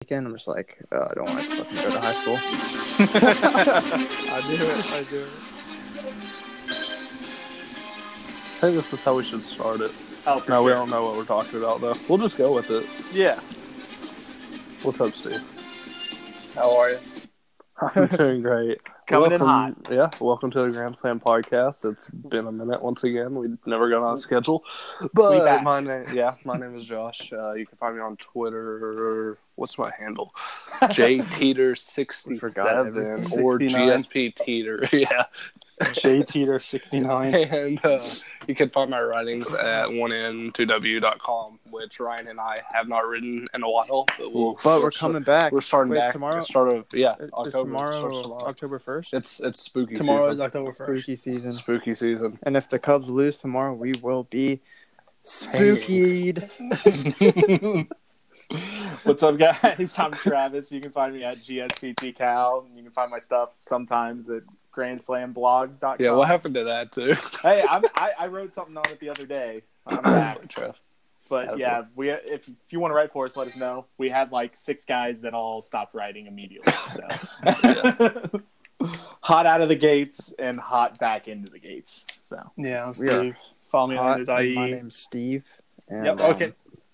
weekend. I'm just like, I don't want to fucking go to high school. I do it. I think this is how we should start it. Oh, for No, sure. we don't know what we're talking about, though. We'll just go with it. Yeah. What's up, Steve? How are you? I'm doing great. Coming in hot. Yeah, welcome to the Grand Slam podcast. It's been a minute once again. We never got on a schedule. But We back. my name is Josh. You can find me on Twitter. What's my handle? JTeeter67 Forgot everything. or 69. GSP Teeter. Yeah. JTeter69. And you can find my writings at 1n2w.com, which Ryan and I have not written in a while. But we're coming back. We're starting Wait, back. tomorrow? October. Is tomorrow October 1st? It's spooky Tomorrow is season. October 1st. Spooky season. Spooky season. And if the Cubs lose tomorrow, we will be spookied. What's up, guys? I'm Travis. You can find me at GSPTCal. You can find my stuff sometimes at GrandSlamBlog.com. Yeah, what happened to that too? Hey, I wrote something on it the other day. I'm back. But yeah, if you want to write for us, let us know. We had like 6 guys that all stopped writing immediately. So hot out of the gates and hot back into the gates. So Yeah, I'm We are Steve. Follow me on Hot, IE. my name's Steve. And, Yep. Okay.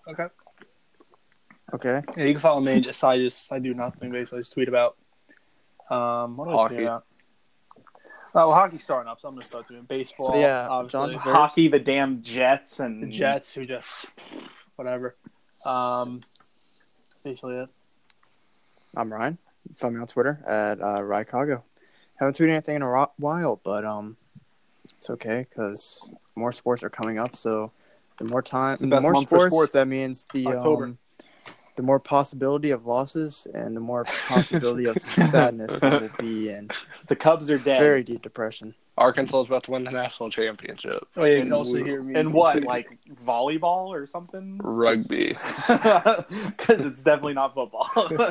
Okay. Yeah, you can follow me. I do nothing basically. I just tweet about what do I Hockey. tweet about? Oh, well, hockey's starting up, so I'm gonna start doing baseball. So, yeah, obviously. John- hockey, the damn Jets and The Jets, who just whatever. That's basically it. I'm Ryan. Find me on Twitter at Rycago. Haven't tweeted anything in a while, but it's okay because more sports are coming up. So the more time, the the best more month for sports, sports. that means October. the more possibility of losses and the more possibility of sadness we will be in the Cubs are dead. very deep depression. Arkansas is about to win the national championship. Oh yeah, you And can also hear me. And what, like volleyball or something? Rugby. Because it's definitely not football.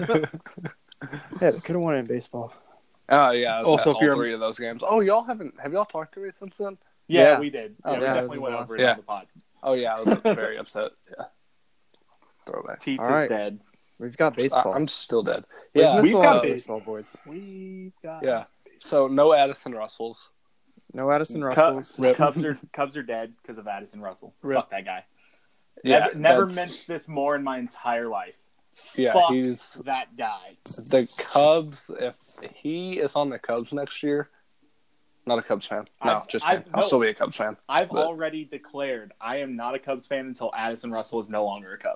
Yeah, they could have won it in baseball. Oh yeah. Also, if all you're- 3 of those games. Oh, have y'all talked to me since then? Yeah, Yeah. we did. Oh, Yeah, we yeah, definitely it went was over it awesome. on the pod. Oh yeah, I was very upset. Yeah. Throwback. Teats All is right. dead. We've got baseball. I'm still dead. We've Yeah. missed we've a lot got of baseball. baseball, boys. We've got Yeah. So no Addison Russells. No Addison Russells. Rip. Cubs are dead because of Addison Russell. Rip. Fuck that guy. Yeah. Never that's- meant this more in my entire life. Yeah, Fuck he's that guy. the Cubs. If he is on the Cubs next year, not a Cubs fan. No, I'll still be a Cubs fan. I've But- already declared I am not a Cubs fan until Addison Russell is no longer a Cub.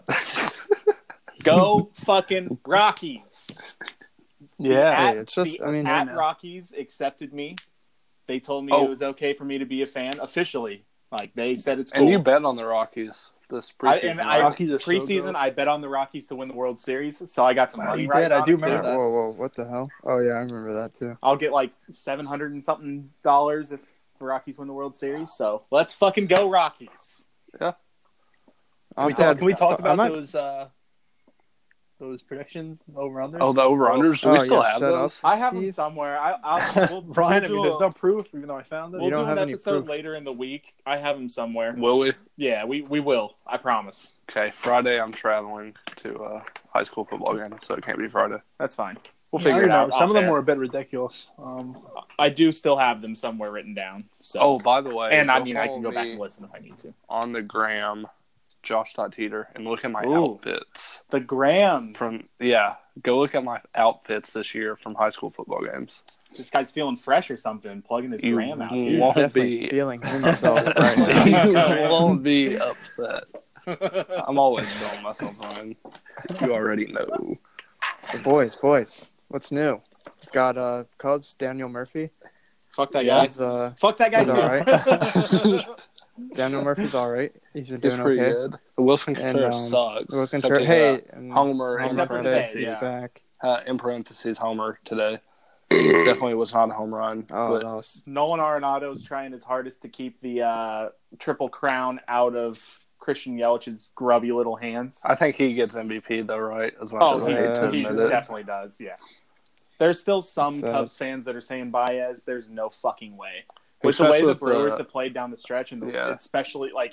Go fucking Rockies. yeah. Hey, it's just- I mean, at man. Rockies accepted me. They told me Oh. it was okay for me to be a fan officially. Like they said it's cool. And you bet on the Rockies this preseason. right? Rockies are so preseason. dope. I bet on the Rockies to win the World Series, so I got some Wow, money. you right did. I on do it, remember too. that. Whoa, what the hell? Oh, yeah, I remember that, too. I'll get like $700 and something if the Rockies win the World Series. So let's fucking go Rockies. Honestly, Can we talk I about might- those predictions over unders? Oh, the over-unders? Do we Oh, still yeah, have shut those? up. I have them Steve? somewhere. We'll Ryan, I mean, do there's no proof, even though I found it. we'll You don't do have an any episode proof. later in the week. I have them somewhere. Will we? Yeah, we will. I promise. Okay, Friday I'm traveling to a high school football game, so it can't be Friday. That's fine. We'll I figure it don't know. out. Some of them off-air. were a bit ridiculous. I do still have them somewhere written down. So. Oh, by the way, and I go mean, I follow can go back me and listen if I need to. on the gram, Josh.Teeter, and look at my Ooh. outfits. The Graham. Go look at my outfits this year from high school football games. This guy's feeling fresh or something, plugging his You Graham out. won't He's won't definitely be- feeling himself right now. You won't be upset. I'm always feeling myself, Ryan. You already know. So boys, what's new? We've got Cubs, Daniel Murphy. Fuck that Yeah. guy. He's, Fuck that guy he's too. all Daniel Murphy's all right. He's been It's doing pretty okay. good. Wilson And, Contreras sucks. Wilson Except Contreras, he hey, got and Homer in Except Homer today, today, parentheses. he's yeah. back. In parentheses, Homer today. Definitely was not a home run. Oh, but that was Nolan Arenado's trying his hardest to keep the Triple Crown out of Christian Yelich's grubby little hands. I think he gets MVP though, right? As much Oh, as I hate to he admit it. definitely does, yeah. There's still some It's, Cubs fans that are saying Baez. There's no fucking way. With the way Especially the with Brewers have played down the stretch, and Yeah. especially like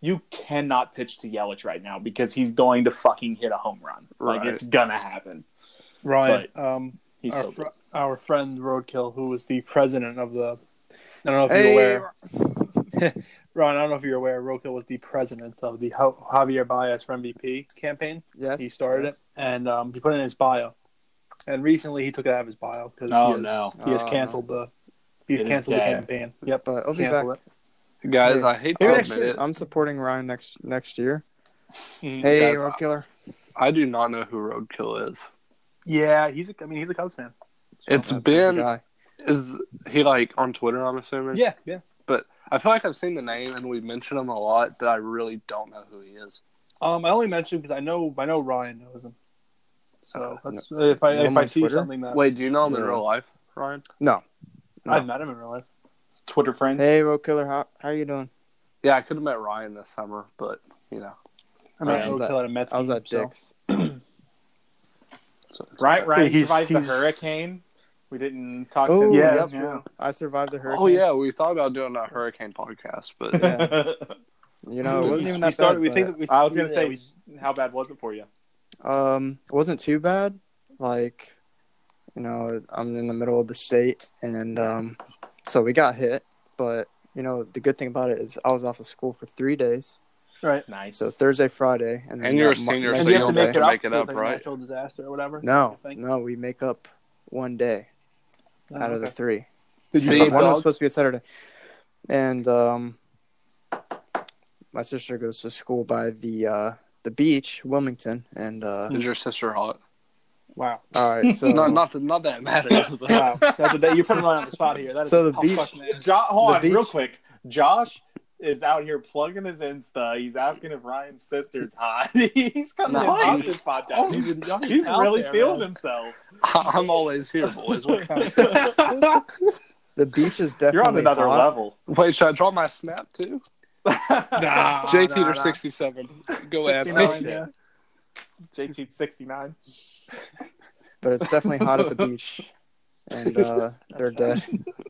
you cannot pitch to Yelich right now because he's going to fucking hit a home run. Like, it's gonna happen. Ryan, he's our friend Roadkill, who was the president of the... I don't know if you're aware. Ryan, I don't know if you're aware, Roadkill was the president of the Javier Baez for MVP campaign. Yes. He started it, and he put it in his bio. And recently he took it out of his bio because he has canceled the campaign. Yep, but I'll be back. Guys, I hate to admit it. I'm supporting Ryan next year. Mm-hmm. Hey, Roadkiller. I do not know who Roadkill is. Yeah, he's a Cubs fan. It's been... Is he, like, on Twitter, I'm assuming? Yeah. But I feel like I've seen the name and we mention him a lot, but I really don't know who he is. I only mentioned because I know Ryan knows him. So if I see Twitter? Something that... Wait, do you know him in real life, Ryan? No. I've met him in real life. Twitter friends. Hey, Roadkiller, how are you doing? Yeah, I could have met Ryan this summer, but, you know. I was at Dick's. Ryan survived the hurricane. We didn't talk to him. Yeah, that's true. I survived the hurricane. Oh, yeah, we thought about doing a hurricane podcast, but... Yeah. You know, it wasn't even that bad. I was going to say, how bad was it for you? It wasn't too bad. Like, you know, I'm in the middle of the state, and so we got hit. But, you know, the good thing about it is I was off of school for 3 days. Right. Nice. So Thursday, Friday. And you're a senior, so you have to make it up, right? Natural disaster or whatever? No, we make up 1 day out of the 3. Did you see one was supposed to be a Saturday. And my sister goes to school by the beach, Wilmington. And is your sister hot? Wow. All right, so not that it matters. But... Wow, you're putting right on the spot here. That is so the beach. Hold on, real quick. Josh is out here plugging his Insta. He's asking if Ryan's sister's hot. He's coming in hot this podcast. He's really feeling himself. I'm always here, boys. What kind of The beach is definitely You're on another level. Wait, should I draw my snap too? Nah, JT 67. Go ahead. Yeah. JT 69. But it's definitely hot at the beach, and they're dead.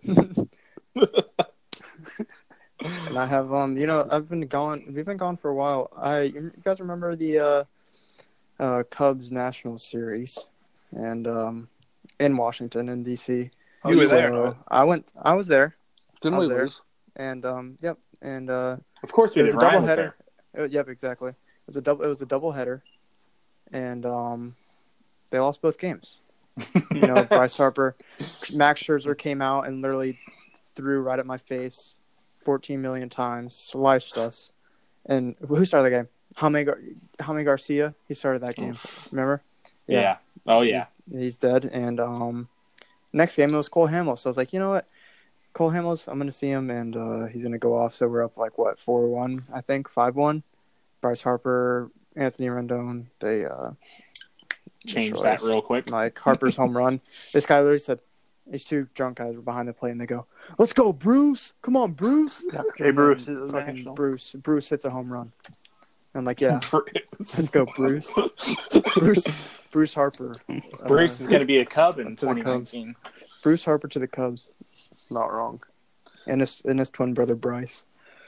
And I have you know, we've been gone for a while. You guys remember the Cubs National Series, and in Washington in DC. You were there. No? I was there. Didn't we lose? And yep, and of course we did. It was a doubleheader. Yep, exactly. It was a doubleheader, and they lost both games. You know, Bryce Harper, Max Scherzer came out and literally threw right at my face 14 million times, sliced us. And who started the game? Jaime Garcia. He started that game. Remember? Yeah. Oh yeah. He's dead. And next game it was Cole Hamels. So I was like, you know what? Cole Hamels, I'm gonna see him, and he's gonna go off. So we're up like 4-1, I think, 5-1. Bryce Harper, Anthony Rendon, they changed that real quick. Like Harper's home run. This guy literally said, these 2 drunk guys were behind the plate, and they go, "Let's go, Bruce! Come on, Bruce!" Yeah, Jay Bruce is fucking Bruce. Bruce hits a home run. I'm like, yeah, let's go, Bruce. Bruce Harper. Bruce is gonna be a Cub in 2019. Bruce Harper to the Cubs. Not wrong. And his twin brother Bryce.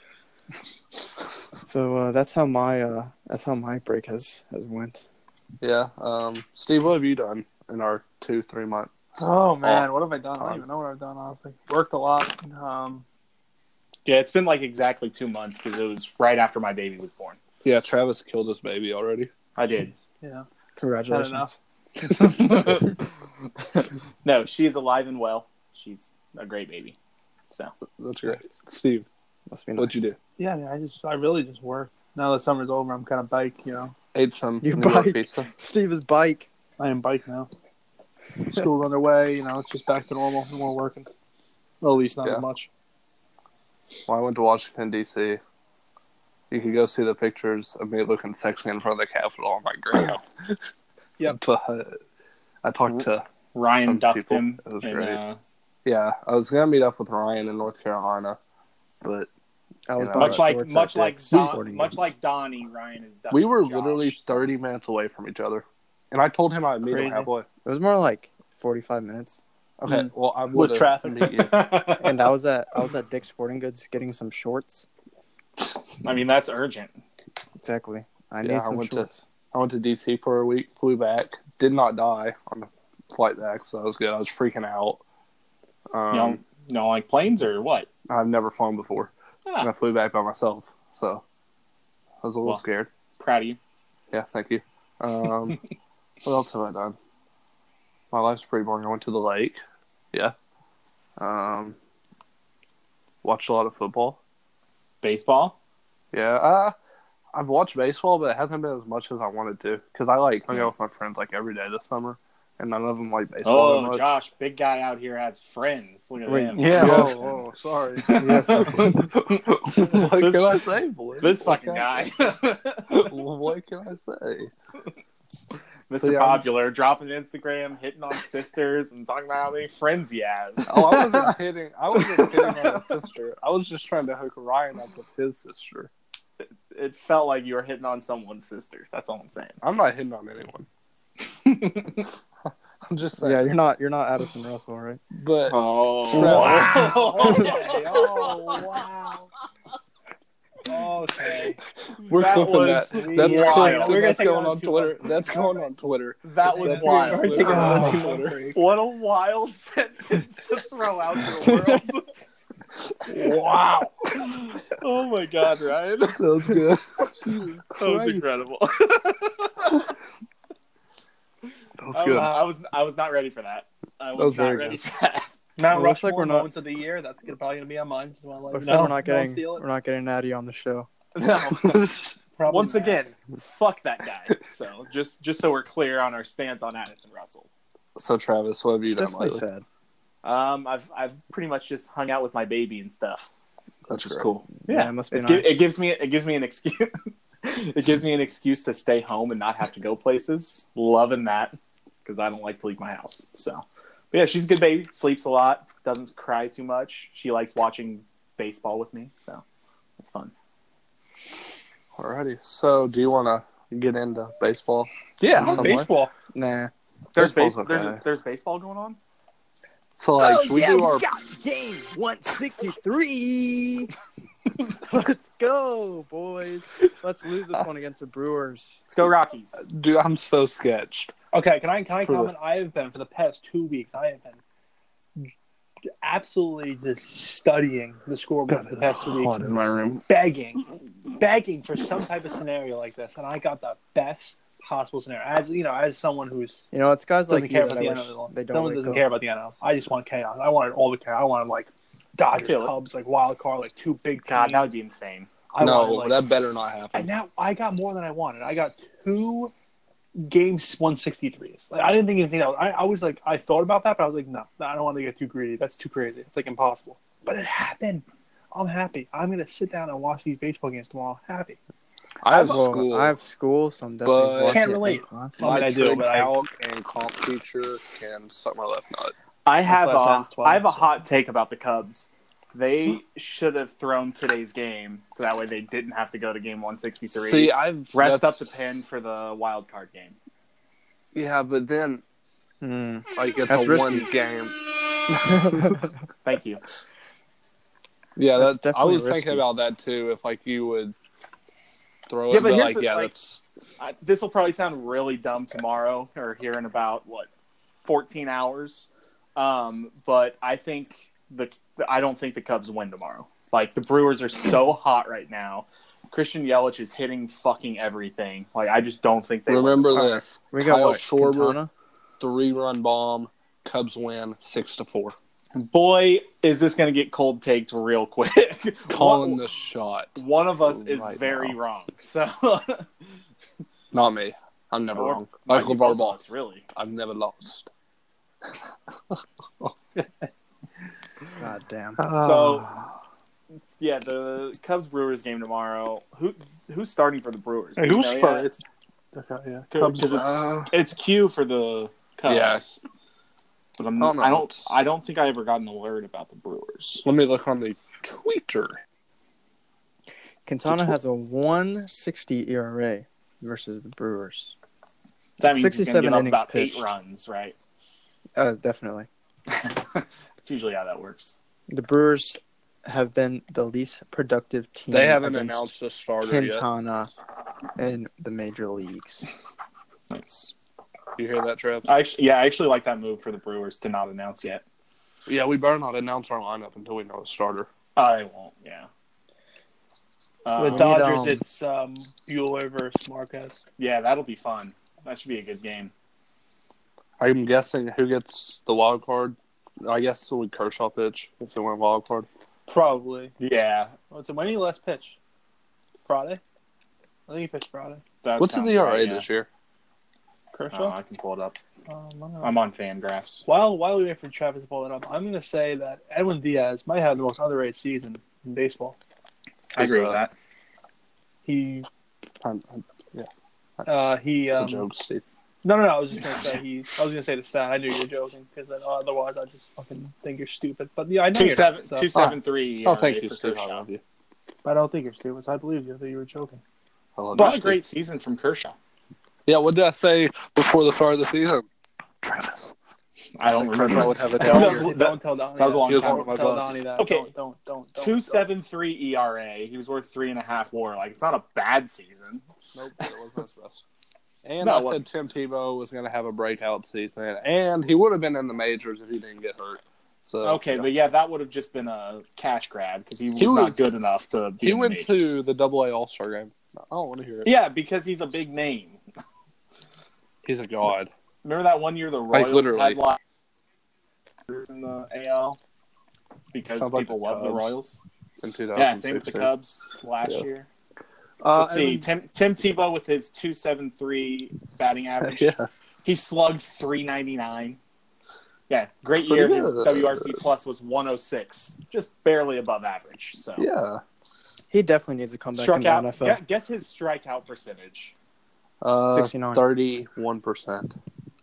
So that's how my break has went. Yeah. Steve, what have you done in our 2-3 months? Oh man, what have I done? I don't even know what I've done. Honestly, worked a lot. Yeah, it's been like exactly 2 months because it was right after my baby was born. Yeah, Travis killed his baby already. I did. Yeah. Congratulations. No, she's alive and well. She's a great baby. So that's great. Steve, must be nice. What'd you do? Yeah, I really just worked. Now the summer's over, I'm kind of bike, you know. Ate some New York bike. pizza. Steve is bike. I am bike now. School's underway, you know, it's just back to normal. No more working. Well, at least not as much. When I went to Washington, D.C., you could go see the pictures of me looking sexy in front of the Capitol on my Greyhound. Yep. But I talked to Ryan ducked people. him. It was great. Yeah, I was going to meet up with Ryan in North Carolina, but much like Donnie, Ryan is ducking we were Josh. Literally 30 minutes away from each other. And I told him I'd meet him halfway. It was more like 45 minutes. Okay, well, I with traffic. Meet you. And I was at Dick's Sporting Goods getting some shorts. I mean, that's urgent. Exactly. I need some shorts. I went to DC for a week, flew back, did not die on the flight back, so that was good. I was freaking out. You don't like planes or what? I've never flown before. And I flew back by myself, so I was a little scared. Proud of you. Yeah, thank you. What else have I done? My life's pretty boring. I went to the lake. Yeah. Watched a lot of football. Baseball? Yeah. I've watched baseball, but it hasn't been as much as I wanted to. Because I hung out with my friends every day this summer, and none of them like baseball that much. Josh, big guy out here has friends. Look at him. Yeah. Sorry. What can I say, boy? This fucking guy. What can I say? Mr. Popular, dropping Instagram, hitting on sisters, and talking about how many friends he has. Oh, I wasn't hitting on his sister. I was just trying to hook Ryan up with his sister. It felt like you were hitting on someone's sister. That's all I'm saying. I'm not hitting on anyone. I'm just saying. Yeah, you're not Addison Russell, right? But wow. Okay. Oh wow. Okay. We're clipping that. That's wild. That's going on Twitter. That's going on Twitter. That was wild. We're taking a 2 month break. What a wild sentence to throw out to the world. Wow. Oh my God, Ryan. That was good. That was incredible. That was good. I was not ready for that. I was not ready for that. Mount Rushmore moments of the year. That's probably gonna be on mine. Looks like we're not getting Natty on the show. No. Once again, fuck that guy. So just so we're clear on our stance on Addison Russell. So Travis, what have you done lately? Sad. I've pretty much just hung out with my baby and stuff. That's just cool. Yeah, it must be nice. It gives me an excuse. It gives me an excuse to stay home and not have to go places. Loving that because I don't like to leave my house. So, but yeah, she's a good baby. Sleeps a lot. Doesn't cry too much. She likes watching baseball with me. So it's fun. Alrighty. So, do you want to get into baseball? Yeah, baseball. Nah. There's baseball going on. So, we do our game 163. Let's go, boys. Let's lose this one against the Brewers. Let's go, Rockies. Dude, I'm so sketched. Okay, can I comment? I have been for the past 2 weeks. I have been absolutely just studying the scoreboard for the past 2 weeks. In my room, begging for some type of scenario like this, and I got the best possible scenario. As someone who's it's guys like care about the NL. Someone doesn't care about the NL. I just want chaos. I wanted all the chaos. I wanted Dodgers, Cubs, wild card, two big teams. God, that would be insane. That better not happen. And now I got more than I wanted. I got 2 games 163s. I didn't think anything else. I was I thought about that, but I was no, I don't want to get too greedy. That's too crazy. It's impossible. But it happened. I'm happy. I'm gonna sit down and watch these baseball games tomorrow. Happy. I have school, so I'm definitely can't relate. I do, but and comp teacher can suck my left nut. I have a hot take about the Cubs. They should have thrown today's game so that way they didn't have to go to game 163. See, rest up the pen for the wild card game. Yeah, but then it's that's a risky. 1 game. Thank you. Yeah, that's definitely I was risky. thinking about that too. If you would throw it, but this will probably sound really dumb tomorrow or here in about 14 hours. But I don't think the Cubs win tomorrow. The Brewers are so hot right now. Christian Yelich is hitting fucking everything. I just don't think they remember win. this. We got Kyle Schwarber, Quintana? 3-run bomb. Cubs win 6-4. Boy, is this going to get cold taked real quick. Calling the shot. One of us is very wrong. So, not me. I'm never wrong. Like LeVar Ball. Really. I've never lost. God damn. So, yeah, the Cubs Brewers game tomorrow. Who's starting for the Brewers? Hey, who's first? Okay, yeah. Cubs. It's Q for the Cubs. Yes. But I don't think I ever got an alert about the Brewers. Let me look on the Twitter. Quintana has a 1.60 ERA versus the Brewers. That means 67 he's gonna innings give up about pitched. 8 runs, right? Definitely. That's usually how that works. The Brewers have been the least productive team They haven't against announced a starter Quintana in the major leagues. Nice. yet. You hear that, Trev? I actually like that move for the Brewers to not announce yet. Yeah, we better not announce our lineup until we know a starter. I won't. Yeah. The need, Dodgers, it's Bueller versus Marquez. Yeah, that'll be fun. That should be a good game. I'm guessing who gets the wild card. I guess it would Kershaw pitch if they went wild card. Probably. Yeah. So when did he last pitch? Friday? I think he pitched Friday. That What's his sounds ERA right, yeah. this year? Kershaw? I can pull it up. I don't know. I'm on Fangraphs. While we wait for Travis to pull it up, I'm going to say that Edwin Diaz might have the most underrated season in baseball. I agree with that. He It's a joke, Steve. No. I was just gonna say I was gonna say the stat. I knew you were joking because otherwise I just fucking think you're stupid. But yeah, I know you're not, so. 2.73. Oh, thank you, for Steve. I Kershaw. love you. I don't think you're stupid. So I believe you. I thought you were joking. I love But you, a Steve. great season from Kershaw. Yeah, what did I say before the start of the season? Travis. I don't Kershaw remember. would have a That down was- year. Don't tell Donnie. that was a long He was time one of my Tell boss. Donnie that. Okay. Don't. 2.73 ERA. He was worth 3.5 WAR. Like, it's not a bad season. Nope, it wasn't his best. And No, I it said Tim Tebow was going to have a breakout season, and he would have been in the majors if he didn't get hurt. So Okay, yeah. but yeah, that would have just been a cash grab because he was was- not good enough to be he in the went majors. to the AA All-Star game. I don't want to hear it. Yeah, because he's a big name. He's a god. Remember that one year the Like, Royals literally. had like in the AL because Sounds like people the love the Cubs. Royals. In 2016. Yeah, same with the Cubs last Yeah. year. Let's see, and- Tim Tebow with his 2.73 batting average. Yeah. He slugged 399. Yeah, great Pretty year. His good. WRC plus was 106, just barely above average. So Yeah. He definitely needs to come back in struck the out. NFL. Guess his strikeout percentage. 69. 31%.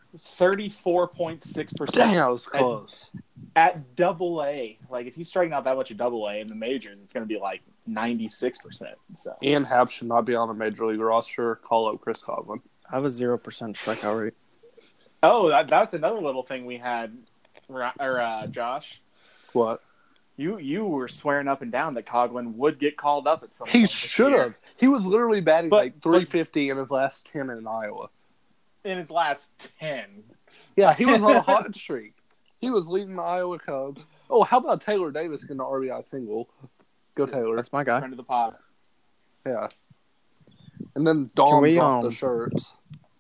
34.6%. Dang, I was close. At Double A. Like if he's striking out that much at Double A in the majors, it's going to be like 96%. So Ian Happ should not be on a major league roster. Call up Chris Coughlin. I have a 0% strikeout rate. oh, that's another little thing we had, Josh. What? You were swearing up and down that Coughlin would get called up at some point. He this should year. have. He was literally batting But- like 350 in his last 10 in Iowa. In his last 10. Yeah, he was on a hot streak. He was leading the Iowa Cubs. Oh, how about Taylor Davis getting the RBI single? Go Taylor. That's my guy. Friend of the pod. Yeah. And then Dawn we, dropped the shirts.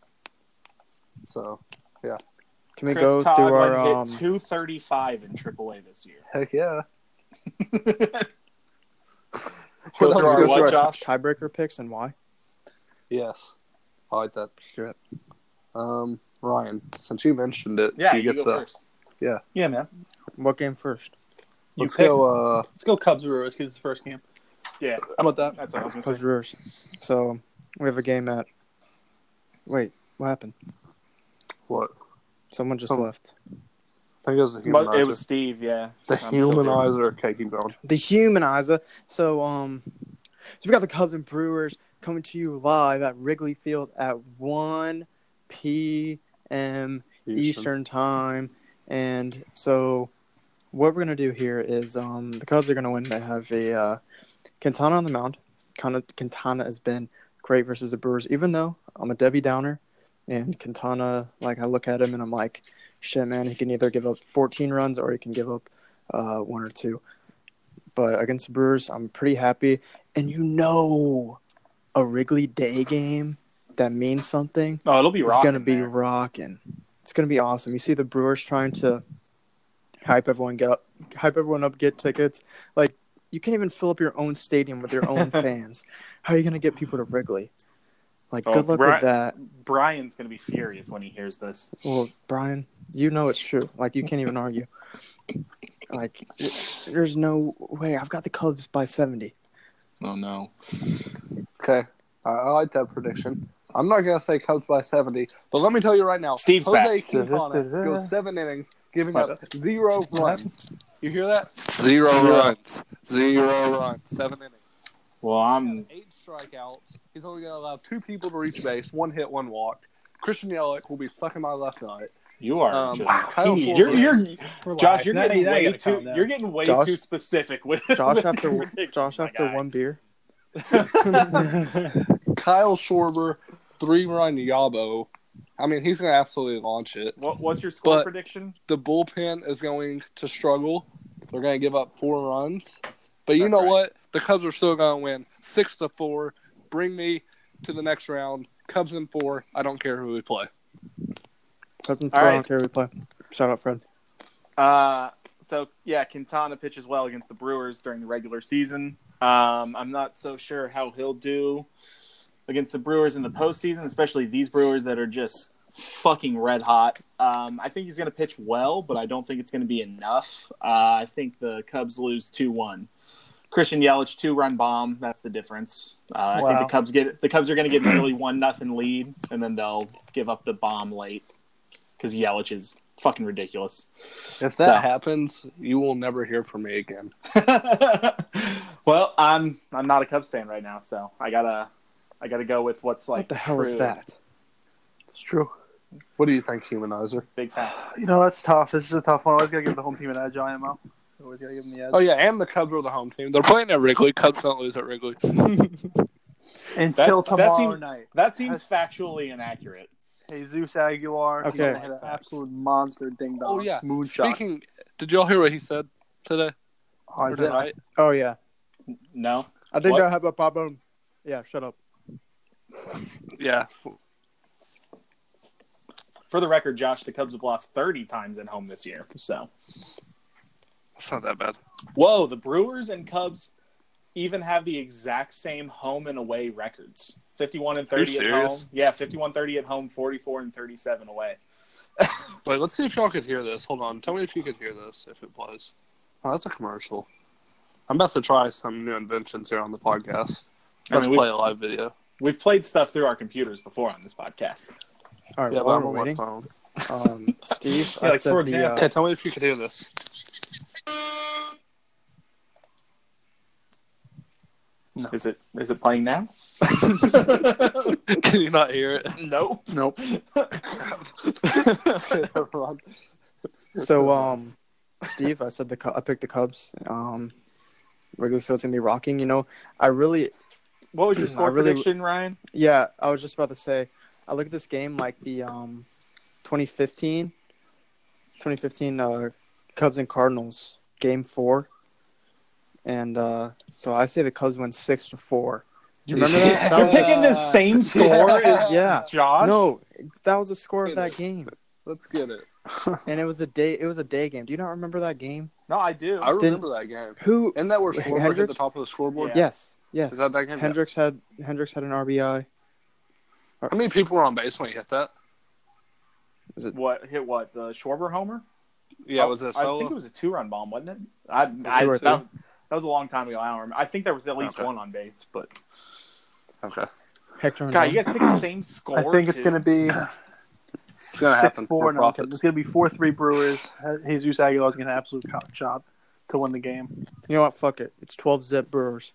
So, Can we Chris go through Coughlin our hit 235 in AAA this year. heck yeah. Go What through else? our go what, through our Josh? tiebreaker picks and why? Yes. I like that. Sure. Ryan, since you mentioned it, Yeah, you you get go the first. Yeah, man. What game first? Let's pick. go Let's go Cubs Brewers because it's the first game. Yeah, How about that? that's what I was going Cubs to say. Brewers. So we have a game at. Wait, what happened? what? Someone just Some- left. I think it was the But humanizer. it was Steve, yeah. the I'm still here. humanizer. Okay, keep going. The Humanizer. So we got the Cubs and Brewers coming to you live at Wrigley Field at 1 p.m. Eastern time. And so what we're gonna do here is the Cubs are gonna win. They have a Quintana on the mound. Quintana has been great versus the Brewers, even though I'm a Debbie Downer. And Quintana, like I look at him and I'm like, shit, man, he can either give up 14 runs or he can give up 1 or 2. But against the Brewers, I'm pretty happy. And a Wrigley Day game that means something. Oh, it'll be It's rocking going to be there. rocking. It's going to be awesome. You see the Brewers trying to hype everyone up, get tickets. Like, you can't even fill up your own stadium with your own fans. How are you going to get people to Wrigley? Like, Oh, good luck right. with that. Brian's going to be furious when he hears this. Well, Brian, you know it's true. Like, you can't even argue. Like, there's no way. I've got the Cubs by 70. Oh, no. Okay, I like that prediction. I'm not gonna say Cubs by 70, but let me tell you right now, Steve's Jose back. Quintana goes 7 innings, giving What? up 0 runs. You hear that? 0 runs. 0 runs. 7 innings. Well, I'm 8 strikeouts. He's only gonna allow 2 people to reach base, 1 hit, 1 walk. Christian Yelich will be sucking my left nut. You are just Kyle you're, Schwarber. you're Relax. Josh. You're Now getting you way gotta too. calm down. You're getting way Josh- too specific with Josh with after your predictions, Josh my after guy. one beer. Kyle Schwarber, 3-run Yabo. I mean, he's going to absolutely launch it. What's your score But- prediction? The bullpen is going to struggle. They're going to give up 4 runs. But you That's know right. what? The Cubs are still going to win 6-4. Bring me to the next round. Cubs in 4. I don't care who we play. Doesn't All throw, I right. don't care who we play. Shout out, Fred. So yeah, Quintana pitches well against the Brewers during the regular season. I'm not so sure how he'll do against the Brewers in the postseason, especially these Brewers that are just fucking red hot. I think he's going to pitch well, but I don't think it's going to be enough. I think the Cubs lose 2-1. Christian Yelich 2-run bomb. That's the difference. I think Wow. the Cubs are going to get an early 1-0 lead, and then they'll give up the bomb late because Yelich is fucking ridiculous. If that happens, you will never hear from me again. Well, I'm not a Cubs fan right now, so I gotta go with what's like. What the hell is true. that? It's true. What do you think, Humanizer? Big facts. You know, that's tough. This is a tough one. I always got to give the home team an edge, IMO. Always got to give them the edge. Oh, yeah, and the Cubs are the home team. They're playing at Wrigley. Cubs don't lose at Wrigley. Until that tomorrow seems- night. That seems factually inaccurate. Jesus Aguilar. He's Okay. gonna hit an absolute monster ding dong. Oh, yeah. Moonshot. Speaking, did y'all hear what he said today? Oh, Or did I? tonight? Oh yeah, No. I think What? I have a problem. Yeah, shut up. Yeah. For the record, Josh, the Cubs have lost 30 times at home this year. So, It's not that bad. whoa, the Brewers and Cubs even have the exact same home and away records. 51 and 30 at serious? home. Yeah, 51-30 at home, 44 and 37 away. Wait, let's see if y'all could hear this. Hold on. Tell me if you could hear this, if it plays. Oh, that's a commercial. I'm about to try some new inventions here on the podcast. Let's we- play a live video. We've played stuff through our computers before on this podcast. All right, Yeah, but while I'm we're on my waiting, phone. Steve, Yeah, I like, said for the example- Okay, tell me if you could hear this. Is it playing now? Can you not hear it? Nope. nope. Okay, never mind. So Steve, I said I picked the Cubs. Wrigley Field's gonna be rocking. You know, What was your score I really- prediction, Ryan? Yeah, I was just about to say, I look at this game like the 2015 Cubs and Cardinals game 4, and so I say the Cubs win 6-4. You remember that? That You're was picking the same score as yeah. Josh? No, that was the score of that game, Let's get it. and it was a day game. Do you not remember that game? No, I do. I remember that game. Who? Isn't that where Schwarber hit the Hendricks? top of the scoreboard? Yeah. Yes. Is that game? Hendricks had an RBI. How many people were on base when he hit that? What hit what? The Schwarber homer? Yeah, was it I solo? think it was a 2-run bomb, wasn't it? or That was a long time ago. I don't remember. I think there was at least Okay. one on base, but Okay. Hector. God, you guys picked the same score. I think it's too. going to be gonna happen. 6-4. More No, I'm kidding. profits. It's going to be 4-3 Brewers. Jesus Aguilar's going to absolute cock chop to win the game. You know what? Fuck it. It's 12-zip Brewers.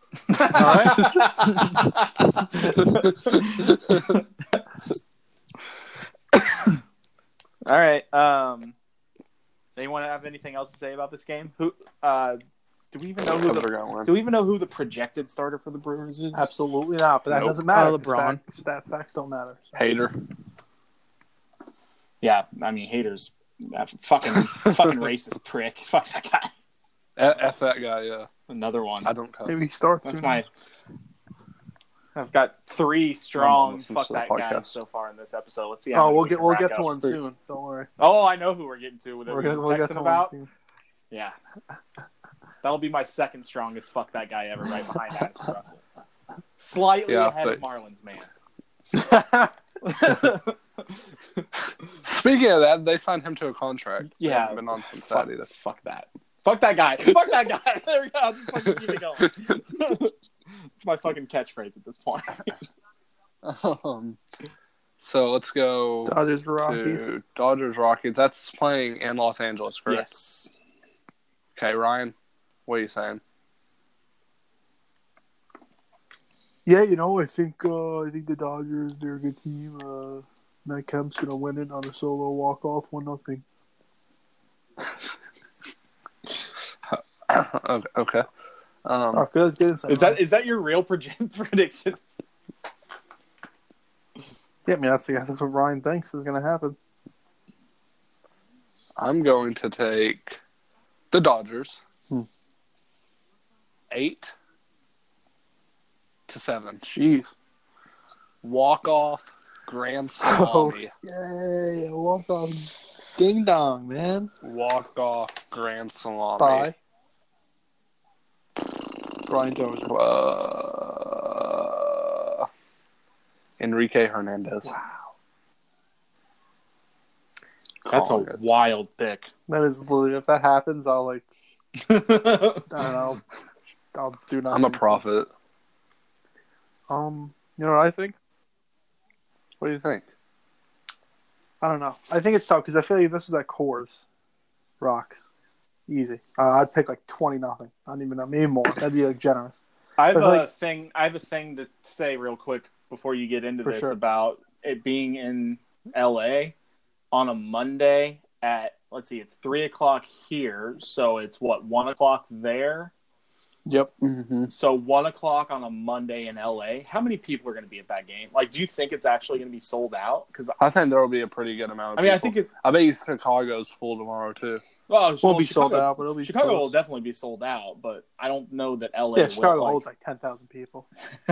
All right. Anyone have anything else to say about this game? Who? Do we even know who Cubs are the gonna win. Do we even know who the projected starter for the Brewers is? Absolutely not, but that Nope. doesn't matter. LeBron. Stat facts don't matter. Hater. Yeah, I mean, haters, fucking racist prick. Fuck that guy. F that guy, yeah. Another one. I don't cuss. Maybe he starts. That's who my. knows? I've got 3 strong listens fuck to the that guys podcast. so far in this episode. Let's see. How Oh, many we'll we get can we'll rack get to up. one soon. Don't worry. Oh, I know who we're getting to. That We'll get to texting one about. soon. Yeah, that'll be my second strongest fuck that guy ever, right behind Addison Russell. Slightly Yeah, ahead of but- Marlins man. Speaking of that, they signed him to a contract. They Yeah, haven't been on since fuck, that either. fuck that. Fuck that guy. Fuck that guy. There we go. I'll just fucking keep it going. It's my fucking catchphrase at this point. So let's go Dodgers Rockies. to Dodgers Rockies. That's playing in Los Angeles, correct? Yes. Okay, Ryan, what are you saying? Yeah, you know, I think the Dodgers, they're a good team. My Cubs gonna win it on a solo walk off 1-0. Okay. Oh, good insight. Is that your real prediction? Yeah, I mean that's what Ryan thinks is gonna happen. I'm going to take the Dodgers. 8-7. Jeez. Walk off grand salami. Yay! Walk off, ding dong, man. Walk off grand salami. Bye. Brian Dozier. Enrique Hernandez. Wow. That's a Calling it. wild pick. That is literally, if that happens, I'll I don't know. I'll do nothing. I'm a prophet. You know what I think? What do you think? I don't know. I think it's tough because I feel like this is at Coors. Rocks. Easy. I'd pick like 20-0. I don't even know. Maybe more. That'd be like generous. I have But, a like- thing. I have a thing to say real quick before you get into For this sure. about it being in LA on a Monday at, let's see, it's 3:00 here, so it's 1:00 there. Yep. Mm-hmm. So 1:00 on a Monday in LA. How many people are going to be at that game? Like, do you think it's actually going to be sold out? Because I think there will be a pretty good amount of I mean, I people. think it. I bet Chicago's full tomorrow, too. Well, Won't be Chicago, sold out, but it'll be Chicago will close. definitely be sold out, but I don't know that LA. Yeah, Chicago will, holds like 10,000 people.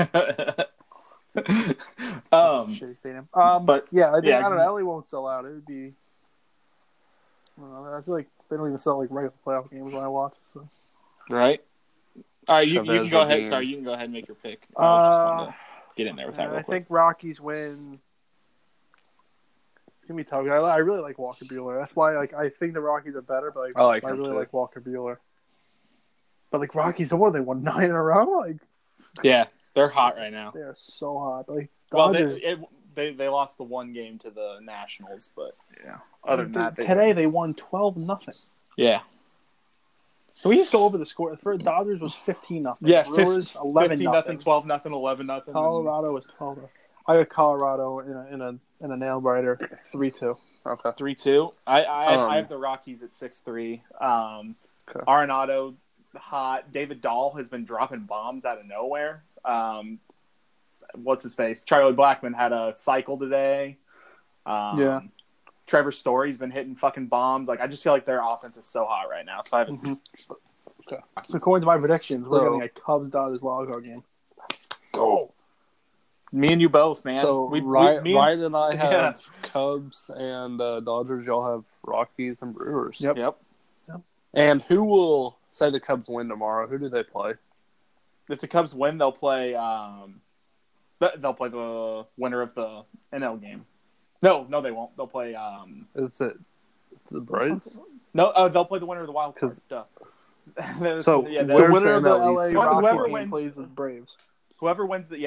um, Shitty stadium. but yeah, I think yeah. I don't know. LA won't sell out. It would be. I don't know. I feel like they don't even sell like regular playoff games when I watch. So. right. All right, you Chavez can go ahead. again. Sorry, you can go ahead and make your pick. I was just wanted to get in there with that I real quick. think Rockies win. It's gonna be tough. I really like Walker Buehler. That's why I think the Rockies are better, but I like I him, really too. like Walker Buehler. But like Rockies, what they won 9 in a row? Like Yeah, they're hot right now. they are so hot. Like Well, Dodgers. they lost the one game to the Nationals, but yeah. Other than that, today they won 12-0. yeah, Can we just go over the score? For Dodgers was 15-0. yeah, Brewers 11-0. 15-0, 12-0, 11-0. Colorado was 12-0. I got Colorado in a nail biter 3-2. Okay. 3-2. I have the Rockies at 6-3. Okay. Arenado hot. David Dahl has been dropping bombs out of nowhere. What's his face? Charlie Blackmon had a cycle today. Yeah. Trevor Story's been hitting fucking bombs. Like, I just feel like their offense is so hot right now. So I haven't. Okay. So according to my predictions, we're So- getting a Cubs-Dodgers wildcard game. Go. Me and you both, man. So me and- Ryan and I have Yeah. Cubs and Dodgers. Y'all have Rockies and Brewers. Yep. Yep. And who will say the Cubs win tomorrow? Who do they play? If the Cubs win, they'll play. They'll play the winner of the NL game. No, they won't. They'll play. Is it it's the Braves? No, they'll play the winner of the wild card. 'Cause- Duh. So, yeah, The Where's winner of the the NL LA East? Rockies Whoever game wins- plays the Braves. whoever wins the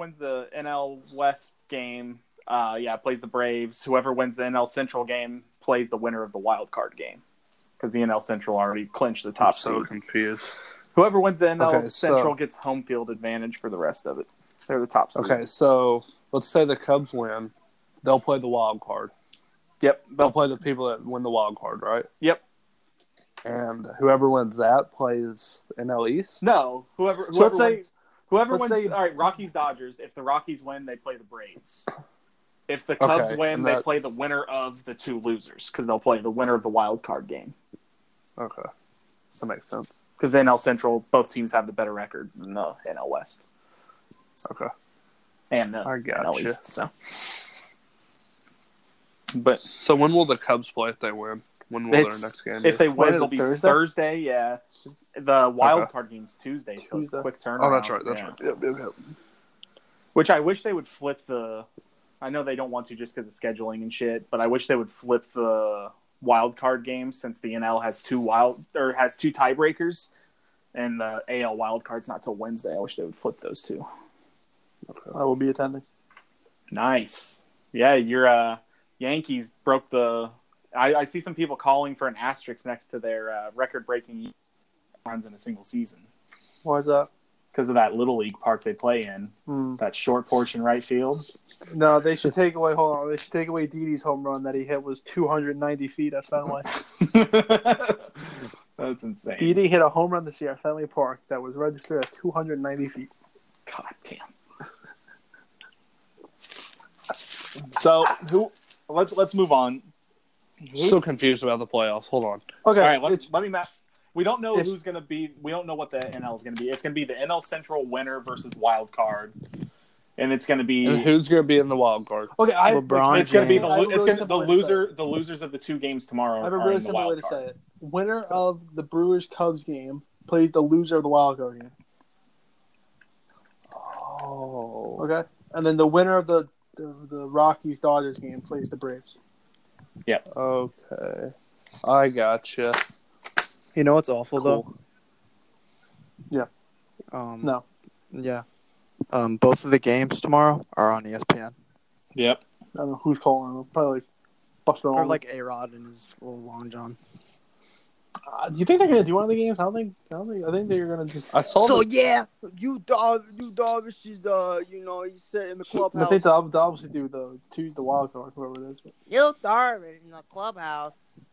NL West game, plays the Braves. Whoever wins the NL Central game plays the winner of the wild card game, because the NL Central already clinched the top so seed. confused. Whoever wins the NL Okay, so- Central gets home field advantage for the rest of it. They're the top seed. Okay, so let's say the Cubs win. They'll play the wild card. Yep. They'll play the people that win the wild card, right? Yep. And whoever wins that plays NL East. No. Whoever So let's say- wins. Whoever let's wins. say- All right. Rockies Dodgers. If the Rockies win, they play the Braves. If the Cubs Okay, win, and they that's- play the winner of the two losers, because they'll play the winner of the wild card game. Okay, that makes sense. Because the NL Central, both teams have the better record than the NL West Okay, and the I gotcha. NL East. So, but so when will the Cubs play if they win? When will their it's- next game? if be? they What win, is it'll it, be Thursday? Thursday. Yeah, the wild Okay. card game's Tuesday, so it's Tuesday. a quick turnaround. Oh, that's right. That's Yeah. right. Yep. Which I wish they would flip the. I know they don't want to just because of scheduling and shit, but I wish they would flip the wild card game, since the NL has two tiebreakers, and the AL wild card's not till Wednesday. I wish they would flip those two. I will be attending. Nice. Yeah, your Yankees broke the. I see some people calling for an asterisk next to their record-breaking runs in a single season. Why is that? because of that little league park they play in. That short portion right field. No, they should take away. Hold on, they should take away Didi's home run that he hit was 290 feet at Fenway. That's insane. Didi hit a home run this year at Fenway Park that was registered at 290 feet. God damn. So let's move on. Still confused about the playoffs. Hold on. Okay, All right, let me match. We don't know who's going to be. We don't know what the NL is going to be. It's going to be the NL Central winner versus wild card, and it's going to be. And who's going to be in the wild card? Okay, LeBron It's going to be James. the loser. The losers of the two games tomorrow. I have a are really in the simple way wild to card. say it. Winner of the Brewers Cubs game plays the loser of the wild card game. Oh. Okay, and then the winner of the Rockies Dodgers game plays the Braves. Okay. I gotcha. You know what's awful Cool. Yeah. though? No. Yeah. Both of the games tomorrow are on ESPN. Yep. I don't know who's calling them. Probably like Buster Or Olney. like A-Rod and his little long john. Do you think they're gonna do one of the games? I think they're gonna just. I saw So the, yeah, you Darvish is he's sitting in the I clubhouse. think they'll obviously do the wild card, whoever it is. But. You Darvish in the clubhouse.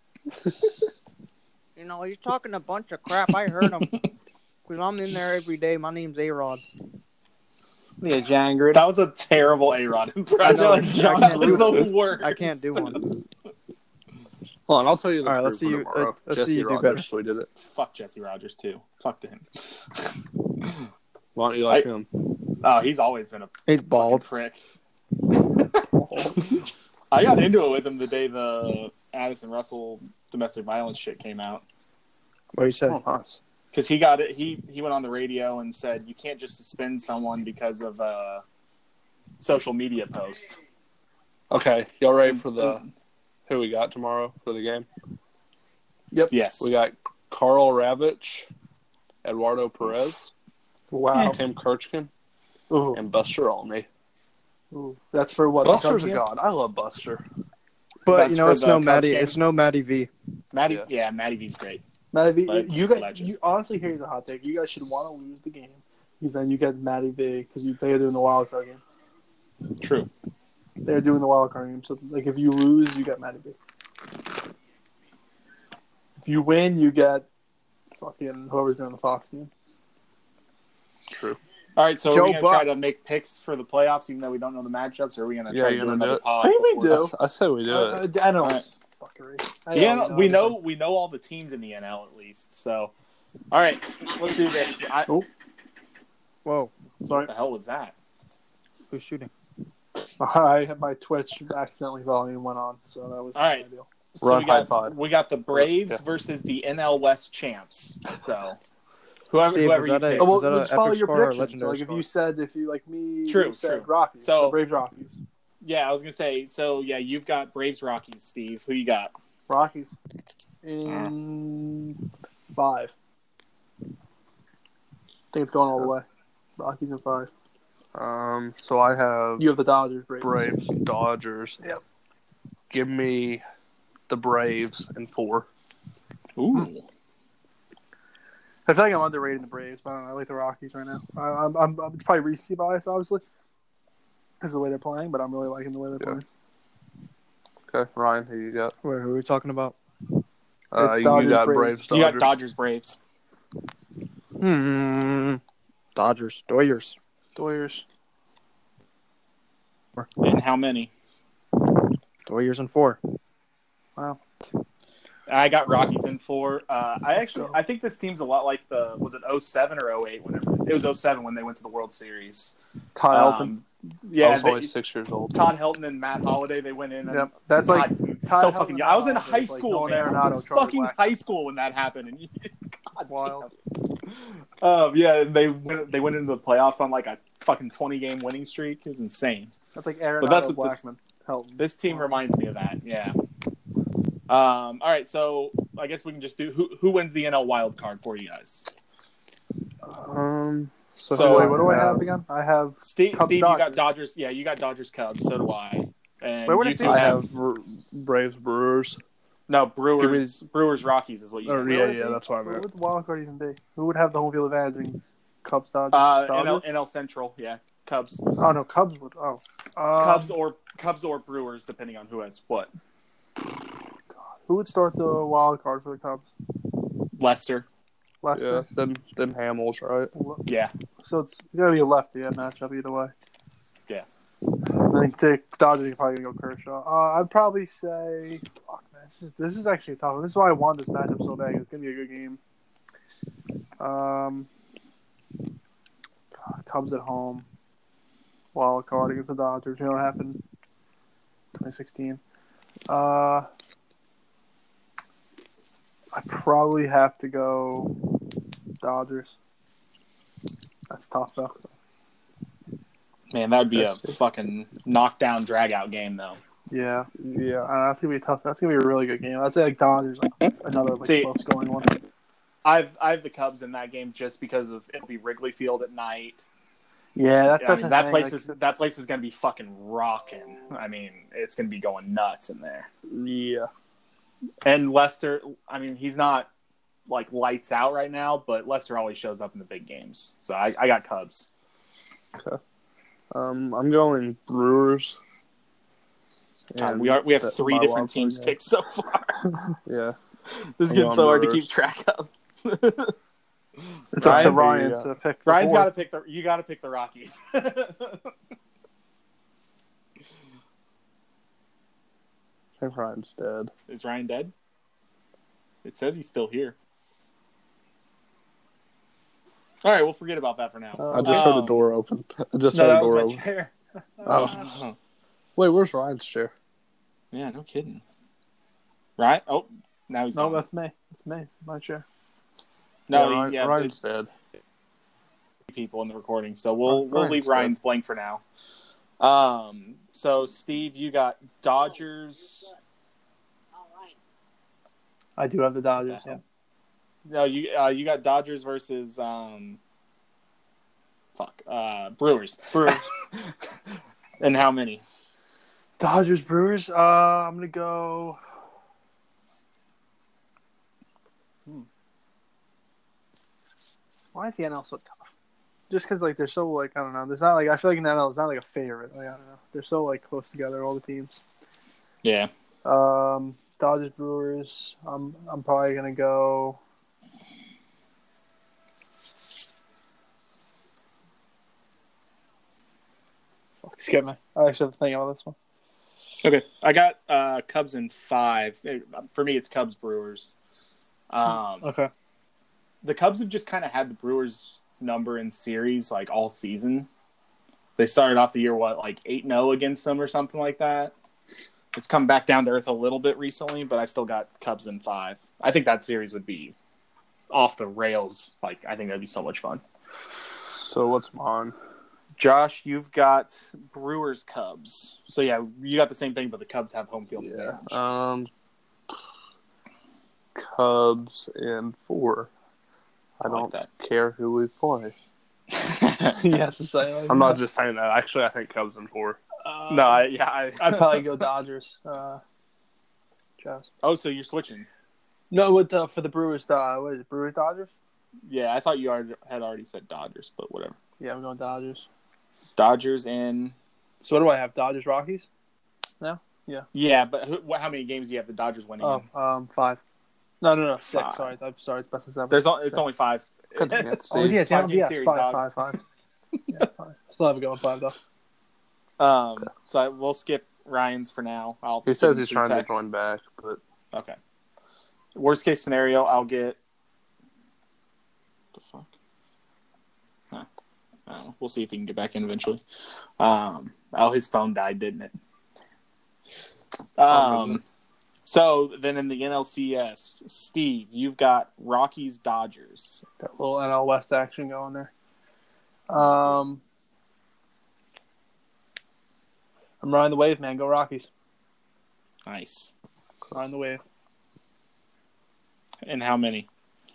He's talking a bunch of crap. I heard him. Because I'm in there every day. My name's A-Rod. Yeah, Jangrid. That was a terrible A-Rod impression. I know, That I can't was do the it. worst. I can't do one. hold on, I'll tell you the All right, let's group see for you- tomorrow. let's see Jesse you do Rogers tweeted it. Fuck Jesse Rogers too. Fuck to him. Why don't you like him? Oh, he's always been a He's bald. prick. I got into it with him the day the Addison Russell domestic violence shit came out. What do you say? Oh, nice. Because he got it. He went on the radio and said you can't just suspend someone because of a social media post. Okay, y'all ready for who we got tomorrow for the game? Yes. We got Carl Ravitch, Eduardo Perez, Wow. Tim Kirchkin, Ooh. and Buster Olney. Ooh. That's for what? the Buster's Cubs a game? god. I love Buster. But, That's for it's the no Cubs Matty. game? It's no Matty V. Matty, Yeah. yeah, Matty V's great. Matty Like, V, you guys, legend. honestly, here's a hot take. You guys should want to lose the game because then you get Matty V because they're doing the wild card game. True. They're doing the wild card game. So, like, if you lose, you get Matty V. If you win, you get fucking whoever's doing the Fox game. True. All right, so Joe are we going to Buck. try to make picks for the playoffs even though we don't know the matchups, or are we going to Yeah, try to you're do gonna another do it? pod? I think we before- do. I say we do it. I know All right. it's fuckery. I Yeah, we everything. know all the teams in the NL at least. So, all right, let's do this. Whoa. Sorry, What the hell was that? Who's shooting? I had my Twitch accidentally volume went on, so that was All right. not ideal. So Run high five. we got the Braves Yeah. versus the NL West champs. So whoever Steve, whoever was you that a- pick. Oh, well, Was that just an follow epic your score or a predictions. So, legendary like, if you like me, True, you said true. Rockies. So- So Braves Rockies. Yeah, I was gonna say. So yeah, you've got Braves Rockies. Steve, who you got? Rockies in 5. I think it's going all the way. Rockies in 5. So I have You have the Dodgers, Braves, Dodgers. Yep. Give me the Braves in 4. Ooh, I feel like I'm underrating the Braves, but I don't know. I like the Rockies right now. I'm it's probably recency bias, obviously, because of the way they're playing, but I'm really liking the way they're playing. Okay, Ryan, who you got? Wait, who are we talking about? It's You Dodgers, got Braves. Braves, you Dodgers. got Dodgers Braves. Dodgers. Doyers. Doyers. And how many? Doyers in 4. Wow. I got Rockies in 4. Let's go. I think this team's a lot like was it 07 or 08? Whenever it was 07 when they went to the World Series. Ty Elton. I Yeah, was only 6 years old. Todd Helton and Matt Holliday. They went in. And Yep. That's like God, Todd so Helton fucking and young. I was in Matt high Holliday, like school, Nolan man. I was Arenado, in Charlie fucking Black. high school when that happened. And God Wild. damn. Yeah, they went into the playoffs on like a fucking 20-game winning streak. It was insane. That's like Aaron But that's what Blackman. Helton. This team reminds me of that. Yeah. All right, so I guess we can just do who wins the NL wild card for you guys. So, So, Wait, what do I have again? I have Steve, Cubs, you got Dodgers. Dodgers. Yeah, you got Dodgers Cubs. So do I. And Wait, what you did two you I have have Braves, Brewers. no Brewers. Brewers Rockies is what you. Or, guys yeah, have. would it yeah, be? that's what I What meant. would the wild card even be? Who would have the home field advantage? Cubs, Dodgers. NL Central, yeah. Cubs. Oh no, Cubs would. Oh, Cubs or Brewers, depending on who has what. who would start the wild card for the Cubs? Lester. Lester. Yeah, then Hamels, right? Yeah. So it's gotta be a lefty matchup either way. Yeah. I think the Dodgers are probably gonna go Kershaw. I'd probably say, fuck man, this is actually a tough one. This is why I want this matchup so bad. It's gonna be a good game. Cubs at home, wild card against the Dodgers. You know what happened? 2016. I probably have to go Dodgers. That's tough though. Man, that would be a That's it. fucking knockdown, drag-out game, though. Yeah, Yeah. that's gonna be tough. That's gonna be a really good game. I'd say like Dodgers, like another See, close going one. I have the Cubs in that game just because of it'll be Wrigley Field at night. Yeah, that's I mean, that thing. place like, is that place is gonna be fucking rocking. I mean, it's gonna be going nuts in there. Yeah. And Lester, I mean, he's not like lights out right now, but Lester always shows up in the big games. So I got Cubs. Okay. I'm going Brewers. God, And we have that's three my different wild card, teams yeah. picked so far. Yeah. This is I'm getting going so hard to Brewers. keep track of. It's up to Ryan, Ryan yeah. to pick. Ryan's got got to pick you got to pick the Rockies. I think Ryan's dead. Is Ryan dead? It says he's still here. All right, we'll forget about that for now. I just heard a door open. I just No, heard that a door was my open. chair. Oh. Wait, where's Ryan's chair? Yeah, no kidding. Right? Oh, now he's No, gone. that's me. It's me. My chair. No, yeah, Ryan's dead. people in the recording, so we'll Ryan's leave dead. Ryan's blank for now. So Steve, you got Dodgers. I do have the Dodgers. Yeah. No, you got Dodgers versus Brewers. Brewers. And how many? Dodgers, Brewers. I'm gonna go. Why is the NL so tough? Just because like they're so like I don't know. There's not like I feel like in the NL it's not like a favorite. Like I don't know. They're so like close together, all the teams. Yeah. Dodgers, Brewers. I'm probably gonna go. Fuck, skip me. I actually have to think about this one. Okay, I got Cubs in 5. For me, it's Cubs Brewers. Okay. The Cubs have just kind of had the Brewers number in series like all season. They started off the year like 8-0 against them or something like that. It's come back down to earth a little bit recently, but I still got Cubs in 5. I think that series would be off the rails. Like I think that'd be so much fun. So what's mine? Josh, you've got Brewers Cubs. So yeah, you got the same thing, but the Cubs have home field advantage. Cubs in 4. I like don't that. care who we play. Yes, to say like I'm not just saying that. Actually, I think Cubs in 4. I'd probably go Dodgers. Josh. Oh, so you're switching? No, for the Brewers, what is it? Brewers, Dodgers? Yeah, I thought you had already said Dodgers, but whatever. Yeah, I'm going Dodgers. Dodgers in. So what do I have? Dodgers, Rockies? No. Yeah. Yeah, but how many games do you have the Dodgers winning? in? 5. No, 6. 5. Sorry, I'm sorry. It's best of 7. It's only 5. Good chance, Oh, Steve. yes, 5-game yes, series, 5. Yeah, 5. Still have it going 5 though. So we'll skip Ryan's for now. He says he's trying to join back, but Okay. Worst case scenario, I'll get. The fuck. Huh. I don't know. We'll see if he can get back in eventually. His phone died, didn't it? So then in the NLCS, Steve, you've got Rockies, Dodgers. Got a little NL West action going there. I'm riding the wave, man. Go Rockies. Nice. Riding the wave. And how many?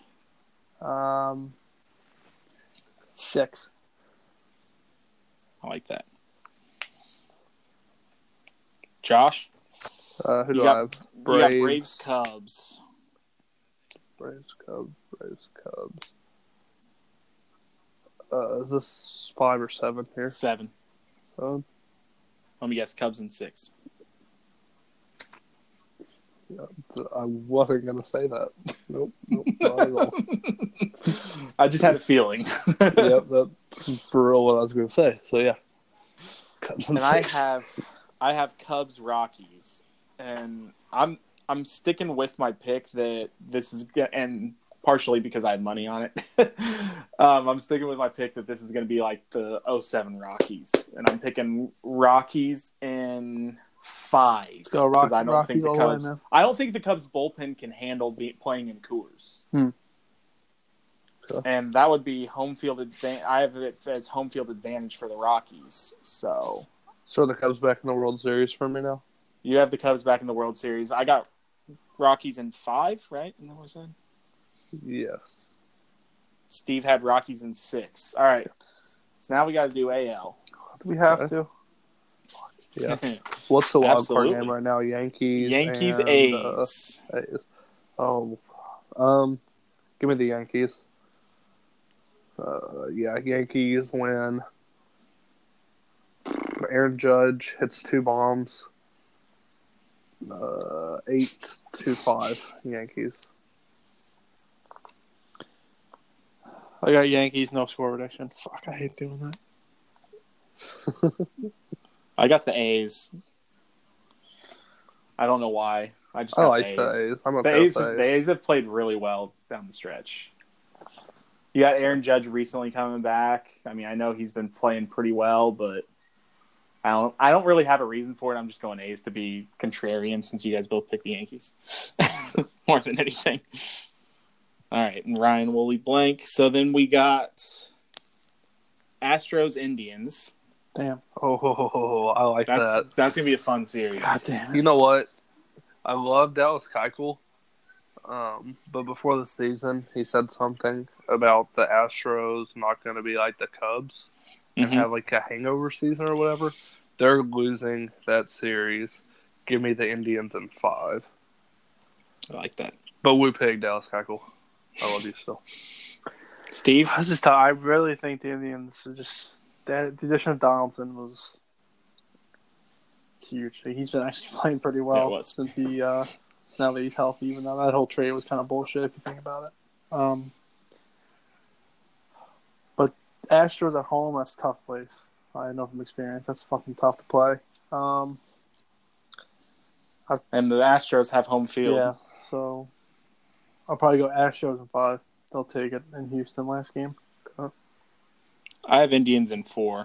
6. I like that. Josh? who You do got- I have? You got Braves, Cubs. Braves, Cubs. Is this 5 or 7 here? 7. So, Let me guess. Cubs in 6. I wasn't gonna say that. Nope, not at all. I just had a feeling. Yep, that's for real what I was gonna say. So yeah, Cubs in And 6. I have Cubs Rockies, and I'm sticking with my pick that this is, and partially because I had money on it. I'm sticking with my pick that this is going to be like the '07 Rockies, and I'm picking Rockies in 5. Let's go, because I don't Rockies think the all the way, Cubs. man. I don't think the Cubs bullpen can handle playing in Coors. Sure. And that would be home field advantage. I have it as home field advantage for the Rockies. So So the Cubs back in the World Series for me now. you have the Cubs back in the World Series. I got Rockies in 5, right? Isn't that what I said? Yes. Steve had Rockies in 6. All right. So now we got to do AL. Do we have Okay. to? Yes. What's the wild card Absolutely. game right now? Yankees. Yankees, and, A's. A's. Oh, give me the Yankees. Yeah, Yankees win. Aaron Judge hits 2 bombs. 8-5 Yankees. I got Yankees, no score prediction. Fuck, I hate doing that. I got the A's. I don't know why. I just I got like the the A's. A's. I'm The okay A's, with the A's have played really well down the stretch. You got Aaron Judge recently coming back. I mean, I know he's been playing pretty well, but I don't really have a reason for it. I'm just going A's to be contrarian since you guys both picked the Yankees more than anything. All right, and Ryan will leave blank. So then we got Astros Indians. Damn. Oh, I like that. That's gonna be a fun series. God damn. You know what? I love Dallas Keuchel. But before the season, he said something about the Astros not going to be like the Cubs and Mhm. have like a hangover season or whatever. They're losing that series. Give me the Indians in 5. I like that. But we picked Dallas Keuchel. I love you still. Steve? I really think the Indians are just the addition of Donaldson was huge. He's been actually playing pretty Yeah, well it was. since now that he's healthy. Even though that whole trade was kind of bullshit if you think about it. But Astros at home, that's a tough place. I know from experience, that's fucking tough to play. And the Astros have home field. Yeah, so I'll probably go Astros in 5. They'll take it in Houston last game. I have Indians in 4.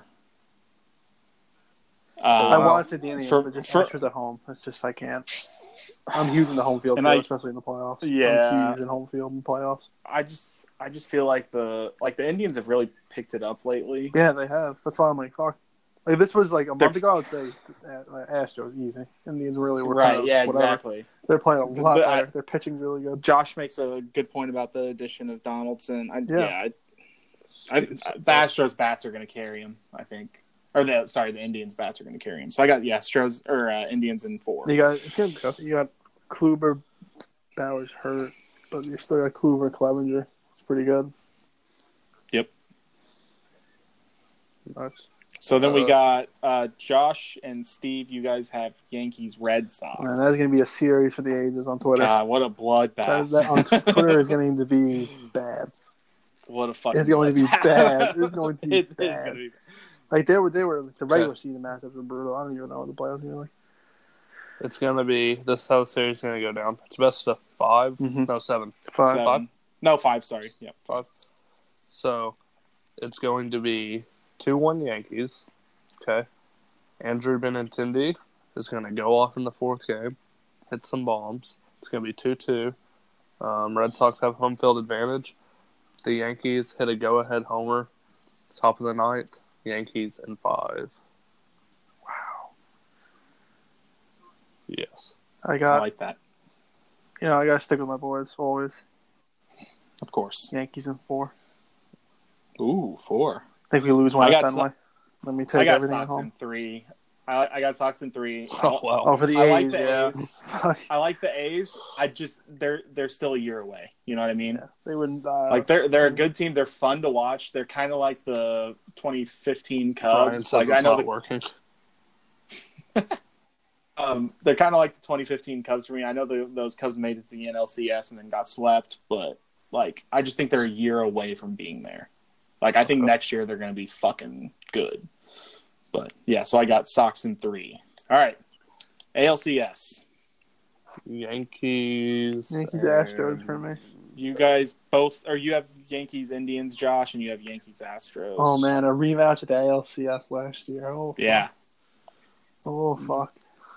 I want to say the Indians, for- but just for- Astros at home. It's just I can't. I'm huge in the home field, And too, I- especially in the playoffs. Yeah. I'm huge in home field in playoffs. I just feel like the Indians have really picked it up lately. Yeah, they have. That's why I'm like, fuck. Like, if this was like a They're- month ago, I would say Astros easy. Indians really were Right, kind of yeah, whatever. exactly. They're playing a lot The- better. Their pitching's really good. Josh makes a good point about the addition of Donaldson. Yeah. The Astros bats are going to carry him, I think. Or the Indians bats are going to carry him. So I got Astros or Indians in 4. You got Kluber, Bauer's hurt, but you still got Kluber, Clevenger. It's pretty good. Yep. Nice. So then we got Josh and Steve. You guys have Yankees Red Sox. Man, that's gonna be a series for the ages on Twitter. God, what a bloodbath! That on Twitter is going to be bad. What a fucking. It's going to be bloodbath. bad. It's going to be It is bad. going to be. Like they were the regular season matchups were brutal. I don't even know what the playoffs are gonna be like. It's going to be, this is how the series is going to go down. It's best of 5. Mhm. No, 7. 5. 7. No, 5. Sorry. Yeah. 5. So, it's going to be 2-1 Yankees. Okay. Andrew Benintendi is going to go off in the 4th game, hit some bombs. It's going to be 2-2. Red Sox have home field advantage. The Yankees hit a go-ahead homer, top of the 9th. Yankees in 5. Wow. Yes. I I got like that. I gotta stick with my boys always. Of course. Yankees in 4. Ooh, 4. I think we lose one I at got Fenway. Let me I take got everything at Sox home. in 3. I got Sox in 3. Oh wow. Oh, for the I A's, like the yeah. A's. I like the A's. They're still a year away. You know what I mean? Yeah, they wouldn't. Like they're a good team. They're fun to watch. They're kind of like the 2015 Brian Cubs. says Like it's I know not working. they're kind of like the 2015 Cubs for me. I know those Cubs made it to the NLCS and then got swept, but like I just think they're a year away from being there. Like I think next year they're going to be fucking good. But yeah, so I got Sox in 3. All right, ALCS. Yankees. Astros for me. You guys both, or you have Yankees Indians, Josh, and you have Yankees Astros. Oh man, a rematch at the ALCS last year. Oh fuck. Yeah. Oh fuck.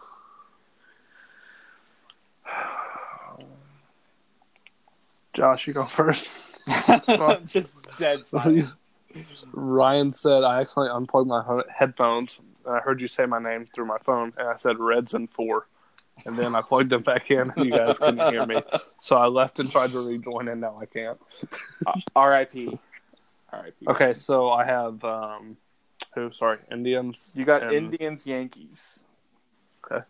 Josh, you go first. Just dead silence. Ryan said I accidentally unplugged my headphones. And I heard you say my name through my phone, and I said Reds in 4. And then I plugged them back in, and you guys couldn't hear me. So I left and tried to rejoin, and now I can't. R.I.P. R.I.P. Okay, so I have who? Sorry, Indians. You got and- Indians, Yankees. Okay.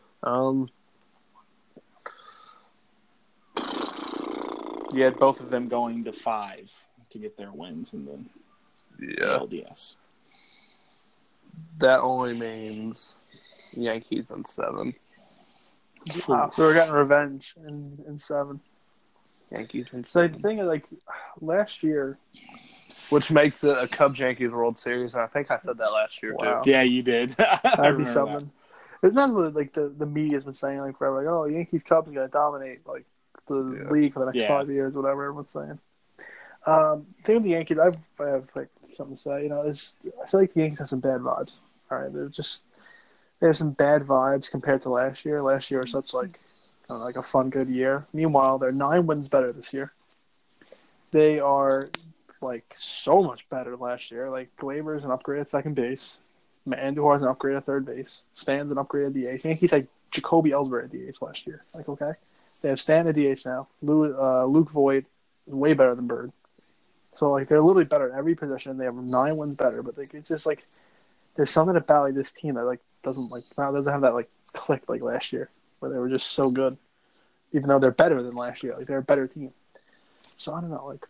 You had both of them going to 5 to get their wins in the Yeah, LDS. that only means Yankees in 7. Wow. So we're getting revenge in 7. Yankees in So 7. the thing is, like, last year, Which makes it a Cubs Yankees World Series, and I think I said that last year Wow. too. Yeah, you did. I that'd remember be that. something. It's not really like the media's been saying like forever, like, oh, Yankees Cubs are gonna dominate like the Yeah. league for the next Yeah. 5 years, whatever everyone's saying. Thing with the Yankees, I have like something to say. You know, is I feel like the Yankees have some bad vibes. All right, they have some bad vibes compared to last year. Last year was such like like a fun, good year. Meanwhile, they're 9 wins better this year. They are like so much better than last year. Like Glaber's an upgrade at second base. Andujar's an upgrade at third base. Stan's an upgrade at DH. Yankees had Jacoby Ellsbury at DH last year. Like, okay. They have Stan at DH now. Luke Voigt is way better than Bird. So, like, they're literally better at every position. They have 9 wins better. But, like, it's just, like, there's something about, like, this team that, like, doesn't have that, like, click like last year where they were just so good. Even though they're better than last year. Like, they're a better team. So, I don't know, like.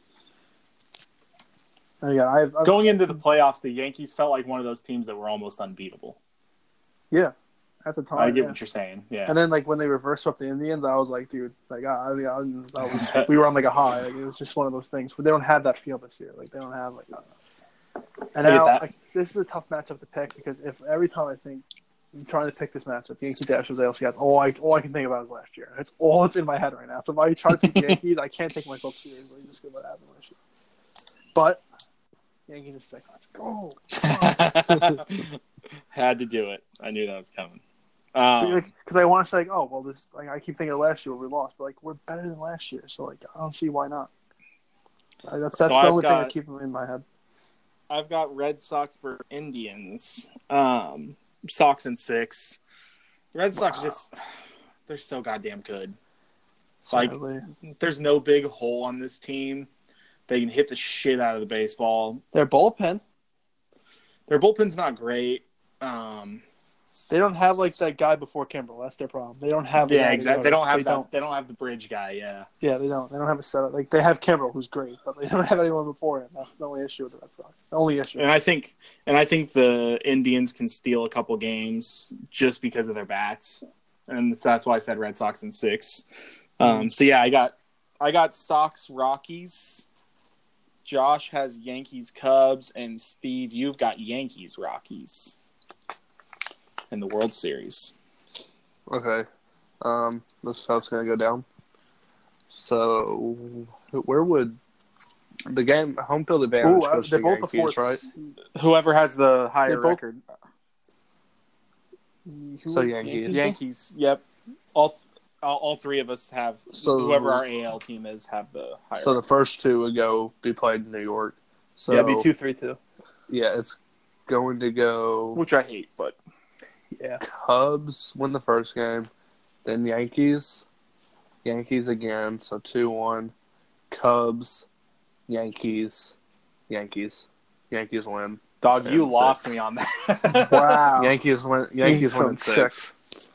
Yeah, I've Going into the playoffs, the Yankees felt like one of those teams that were almost unbeatable. Yeah, at the time. I get yeah. what you're saying. Yeah. And then, like, when they reverse swept the Indians, I was like, dude, like, we were on, like, a high. Like, it was just one of those things. But they don't have that feel this year. Like, they don't have, like, and I get now, that. like, this is a tough matchup to pick because if every time I think I'm trying to pick this matchup, Yankees Astros LCS, all I can think about is last year. It's all that's in my head right now. So if I try to pick the Yankees, I can't take myself seriously just because what happened last year. But Yankees is 6. Let's go. Had to do it. I knew that was coming. Because I want to say, like, oh, well, this. Like, I keep thinking of last year where we lost, but like we're better than last year, so like I don't see why not. That's So the I've only thing I got- keep in my head. I've got Red Sox for Indians. Sox in 6. The Red Sox they're so goddamn good. Like, Sadly. there's no big hole on this team. They can hit the shit out of the baseball. Their bullpen. Their bullpen's not great. They don't have like that guy before Kimbrel. That's their problem. They don't have. Yeah, exactly. They don't have They don't. They don't have the bridge guy. Yeah. Yeah, they don't. They don't have a setup. Like they have Kimbrel, who's great, but they don't have anyone before him. That's the only issue with the Red Sox. The only issue. And I think the Indians can steal a couple games just because of their bats, and that's why I said Red Sox in 6. So yeah, I got Sox Rockies. Josh has Yankees Cubs, and Steve, you've got Yankees Rockies in the World Series. Okay. This is how it's going to go down. So, where would the game home field advantage Ooh, goes they're to both the Yankees, fourth. right? Whoever has the higher They both- record, So Yankees. Yankees. Yep, all 3 of us have. So- Whoever our AL team is have the higher. So the first 2 would be played in New York. So Yeah, it'd be 2-3-2. Yeah, it's going to go which I hate, but Yeah. Cubs win the first game, then Yankees again, so 2-1. Cubs, Yankees win. Dog, you And lost 6. me on that. Wow. Yankees win in 6.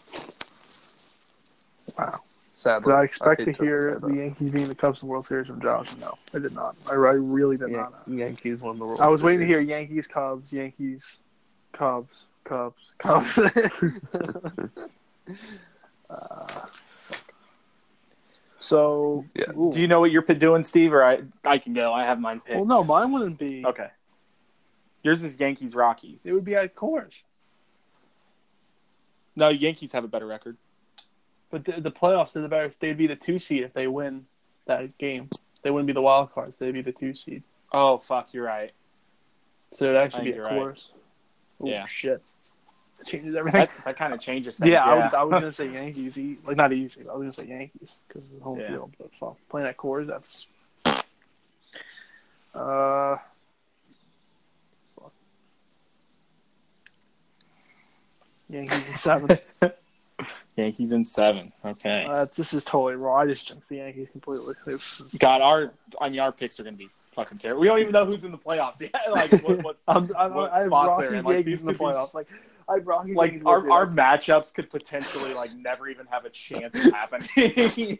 Wow. Sadly, Did I expect hate to hear say the that. Yankees being the Cubs in the World Series from Josh? No, I did not. I really did not. Yankees won the World I was waiting to hear Series. Yankees, Cubs, Yankees, Cubs, Cubs, Cubs. So, Yeah. ooh. Do you know what you're doing, Steve? Or I can go. I have mine picked. Well, no, mine wouldn't be. Okay. Yours is Yankees Rockies. It would be at Coors. No, Yankees have a better record. But the playoffs are the better. They'd be the 2 seed if they win that game. They wouldn't be the wild cards. They'd be the 2 seed. Oh fuck, you're right. So it'd actually I be think at you're right. Coors. Oh Yeah. shit! It changes everything. That kind of changes things. Yeah, I was gonna say Yankees. Like not easy. I was gonna say Yankees because of the home Yeah. field. But so playing at Coors, that's. Fuck. Yankees in 7. Yankees in 7. Okay. This is totally wrong. I just jinxed the Yankees completely. God, our picks are gonna be fucking terrible. We don't even know who's in the playoffs yet. Like what I have spots they're in. Rockies, Like Yankees these in the could be playoffs. Like I have Rockies, like Yankees, our matchups could potentially like never even have a chance of happening.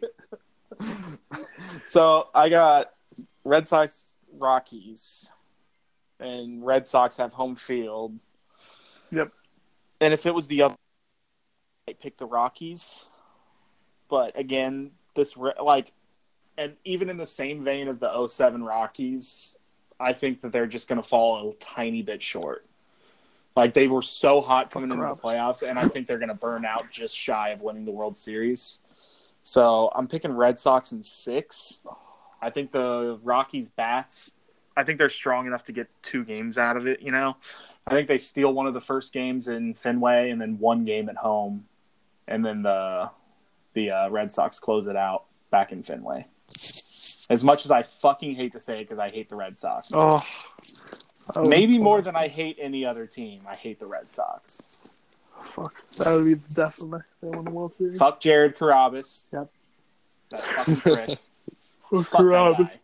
So I got Red Sox Rockies, and Red Sox have home field. Yep. And if it was the other, I pick the Rockies. But again, and even in the same vein of the 07 Rockies, I think that they're just going to fall a tiny bit short. Like, they were so hot coming into the playoffs, and I think they're going to burn out just shy of winning the World Series. So I'm picking Red Sox in 6. I think the Rockies bats, I think they're strong enough to get 2 games out of it, you know? I think they steal one of the first games in Fenway and then 1 game at home. And then the Red Sox close it out back in Fenway. As much as I fucking hate to say it because I hate the Red Sox. Maybe more than I hate any other team. I hate the Red Sox. Fuck. That would be definitely they won the World Series. Fuck Jared Carrabis. Yep. That fucking prick. Fuck Carrabis. that guy.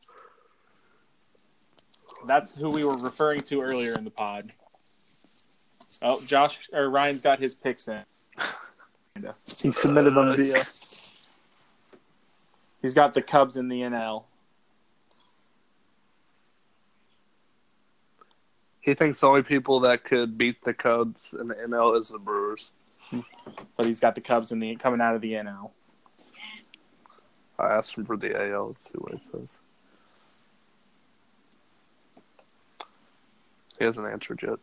That's who we were referring to earlier in the pod. Oh, Ryan's got his picks in. He submitted them via. He's got the Cubs in the NL. He thinks the only people that could beat the Cubs in the NL is the Brewers. But he's got the Cubs coming out of the NL. I asked him for the AL. Let's see what he says. He hasn't answered yet.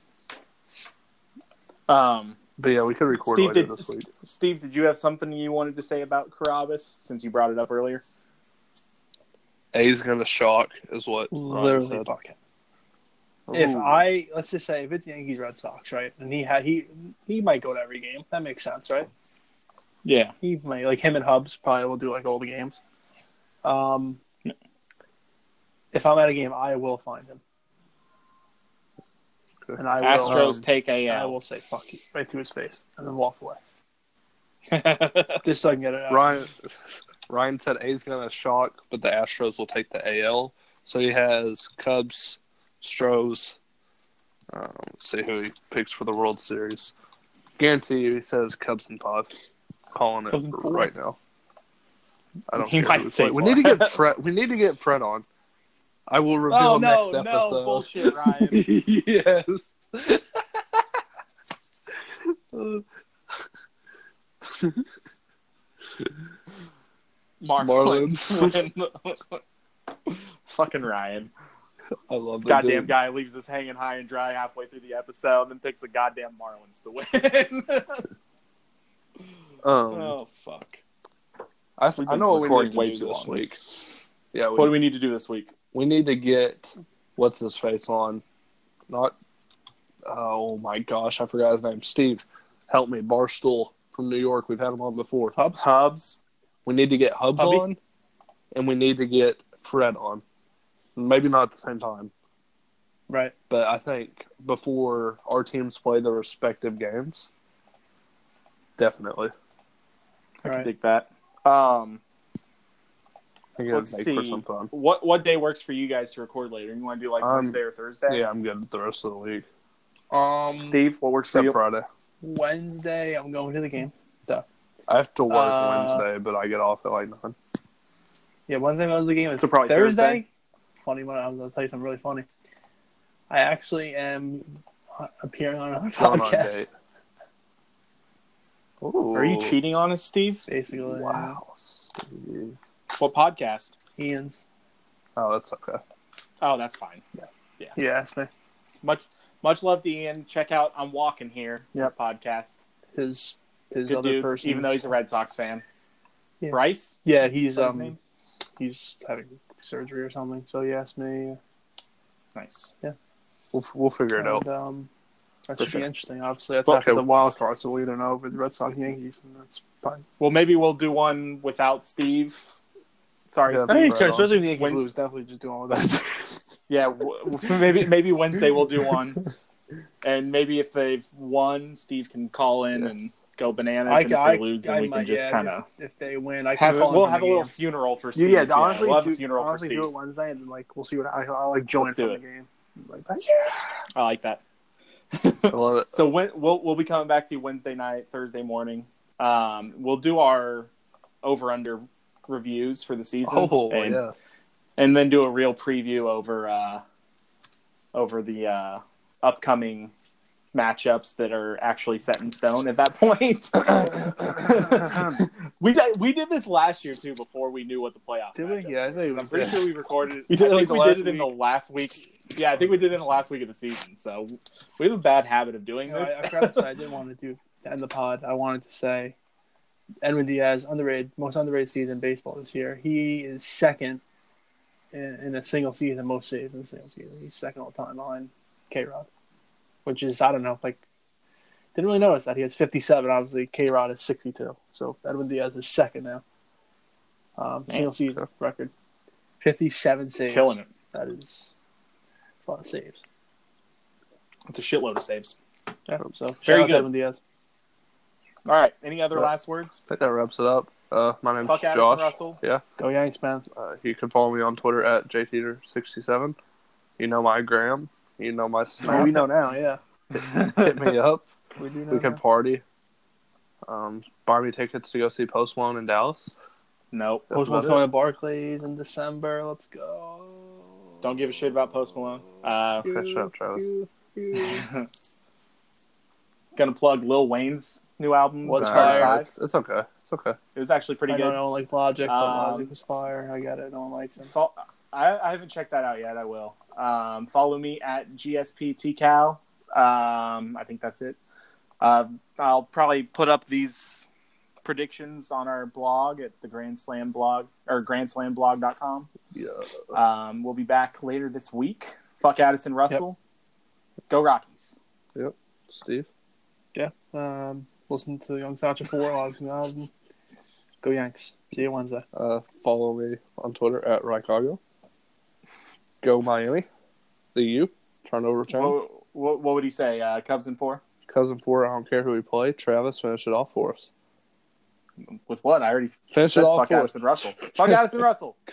But yeah, we could record later this week. Steve, did you have something you wanted to say about Carrabis since you brought it up earlier? A's going to shock is what Ryan Literally said. fuck it. Ooh. Let's just say if it's Yankees Red Sox, right, and he might go to every game. That makes sense, right? Yeah. He might, like him and Hubs probably will do like all the games. If I'm at a game, I will find him. Okay. And I will Astros take AL. and I will say fuck you right to his face and then walk away. Just so I can get it out. Ryan said A's going to shock, but the Astros will take the AL. So he has Cubs, Stros. Let's see who he picks for the World Series. Guarantee you he says Cubs in 5. Calling it right now. I don't He care might who we say play. We more. need to get Fred. We need to get Fred on. I will reveal next episode. No, bullshit, Ryan. Yes. Marlins. Fucking Ryan. I love that Goddamn dude. guy leaves us hanging high and dry halfway through the episode and then picks the goddamn Marlins to win. Oh, fuck. I know what we recording need to way do too this long. week. Yeah, What do we need to do this week? we need to get what's his face on. Not. Oh my gosh, I forgot his name. Steve, help me. Barstool from New York. We've had him on before. Hubs. We need to get Hubs Hubby? on, and we need to get Fred on. Maybe not at the same time, Right. but I think before our teams play their respective games, definitely. I can Right. dig that. think let's it'd make for see. some fun. What day works for you guys to record later? You want to do like Wednesday or Thursday? Yeah, I'm good the rest of the week. Steve, what works for Except you? Friday. Wednesday, I'm going to the game. I have to work Uh, Wednesday, but I get off at like 9. Yeah, Wednesday goes to the game. It's So probably Thursday. Funny one. I'm going to tell you something really funny. I actually am appearing on another Going on a podcast. date. Ooh. Are you cheating on us, Steve? Basically, Wow. Steve. What podcast? Ian's. Oh, that's okay. Oh, that's fine. Yeah, that's me. Much love to Ian. Check out I'm Walking Here. Yep. Podcast. His Good other dude, person. even though he's a Red Sox fan. Yeah. Bryce? Yeah, he's Is that his name? he's having surgery or something. So he asked me. Nice. We'll figure it out. And, that For should sure. be interesting. Obviously, that's Okay. after the wild card, so we don't know if it's Red Sox Yankees, and that's fine. Well, maybe we'll do one without Steve. Sorry, Yeah, I Steve. think right on. especially if the Yankees When- lose, definitely just do all of that. Yeah, maybe Wednesday we'll do one, and maybe if they've won, Steve can call in Yes. and go bananas. And if they lose, then we can just kind of if they win, I can have. call in We'll from have a the little game. funeral for Steve. Yeah, honestly, we'll have do, a funeral for honestly Steve. do it Wednesday, and then like we'll see what I'll like join Let's from do the it. game. Like, I like that. I love it. So we'll be coming back to you Wednesday night, Thursday morning. We'll do our over under reviews for the season. Oh, and, yeah. and then do a real preview over the upcoming matchups that are actually set in stone at that point. we did this last year too before we knew what the playoff did matchups we? Yeah, I think were. I'm pretty sure we recorded it. We did it I like think the we last did it in the week. last week. Yeah, I think we did it in the last week of the season. So we have a bad habit of doing this. I forgot to say I didn't want to end the pod. I wanted to say Edwin Diaz, most underrated season in baseball this year. He is second in a single season, most saves in a single season. He's second all time behind K-Rod, which is, I don't know, like, didn't really notice that. He has 57. Obviously, K-Rod is 62. So Edwin Diaz is second now. Single season record. 57 saves. Killing it. That is a lot of saves. It's a shitload of saves. Yeah, so Very shout out good. to Edwin Diaz. All right. Any other last words? I think that wraps it up. My name's Fuck Addison Josh. Russell. Yeah. Go Yanks, man. You can follow me on Twitter at jteeter67. You know my gram. You know my Snap. Oh, we know now, yeah. Hit me up. We do know We can now. party. Buy me tickets to go see Post Malone in Dallas. Nope. That's Post Malone's about going to Barclays in December. Let's go. Don't give a shit about Post Malone. Okay, shut up, Travis. Gonna plug Lil Wayne's new album. What's Nah, fire? It's okay. It's okay. It was actually pretty I know good. no one likes Logic, but Um, Logic was fire. I get it. No one likes him. I haven't checked that out yet. I will. Follow me at GSPTCal. I think that's it. I'll probably put up these predictions on our blog at the Grand Slam blog or grandslamblog.com. Yeah. We'll be back later this week. Fuck Addison Russell. Go Rockies. Yep. Steve. Yeah. Listen to Young Sacha 4 album. Go Yanks. See you Wednesday. Follow me on Twitter at Rykago. Go Miami. The U. Turnover channel. What would he say? Cubs in 4? Cousin 4, I don't care who we play. Travis, finish it off for us. With what? I already Finish said it off fuck for us. Addison Russell. Fuck Addison Russell.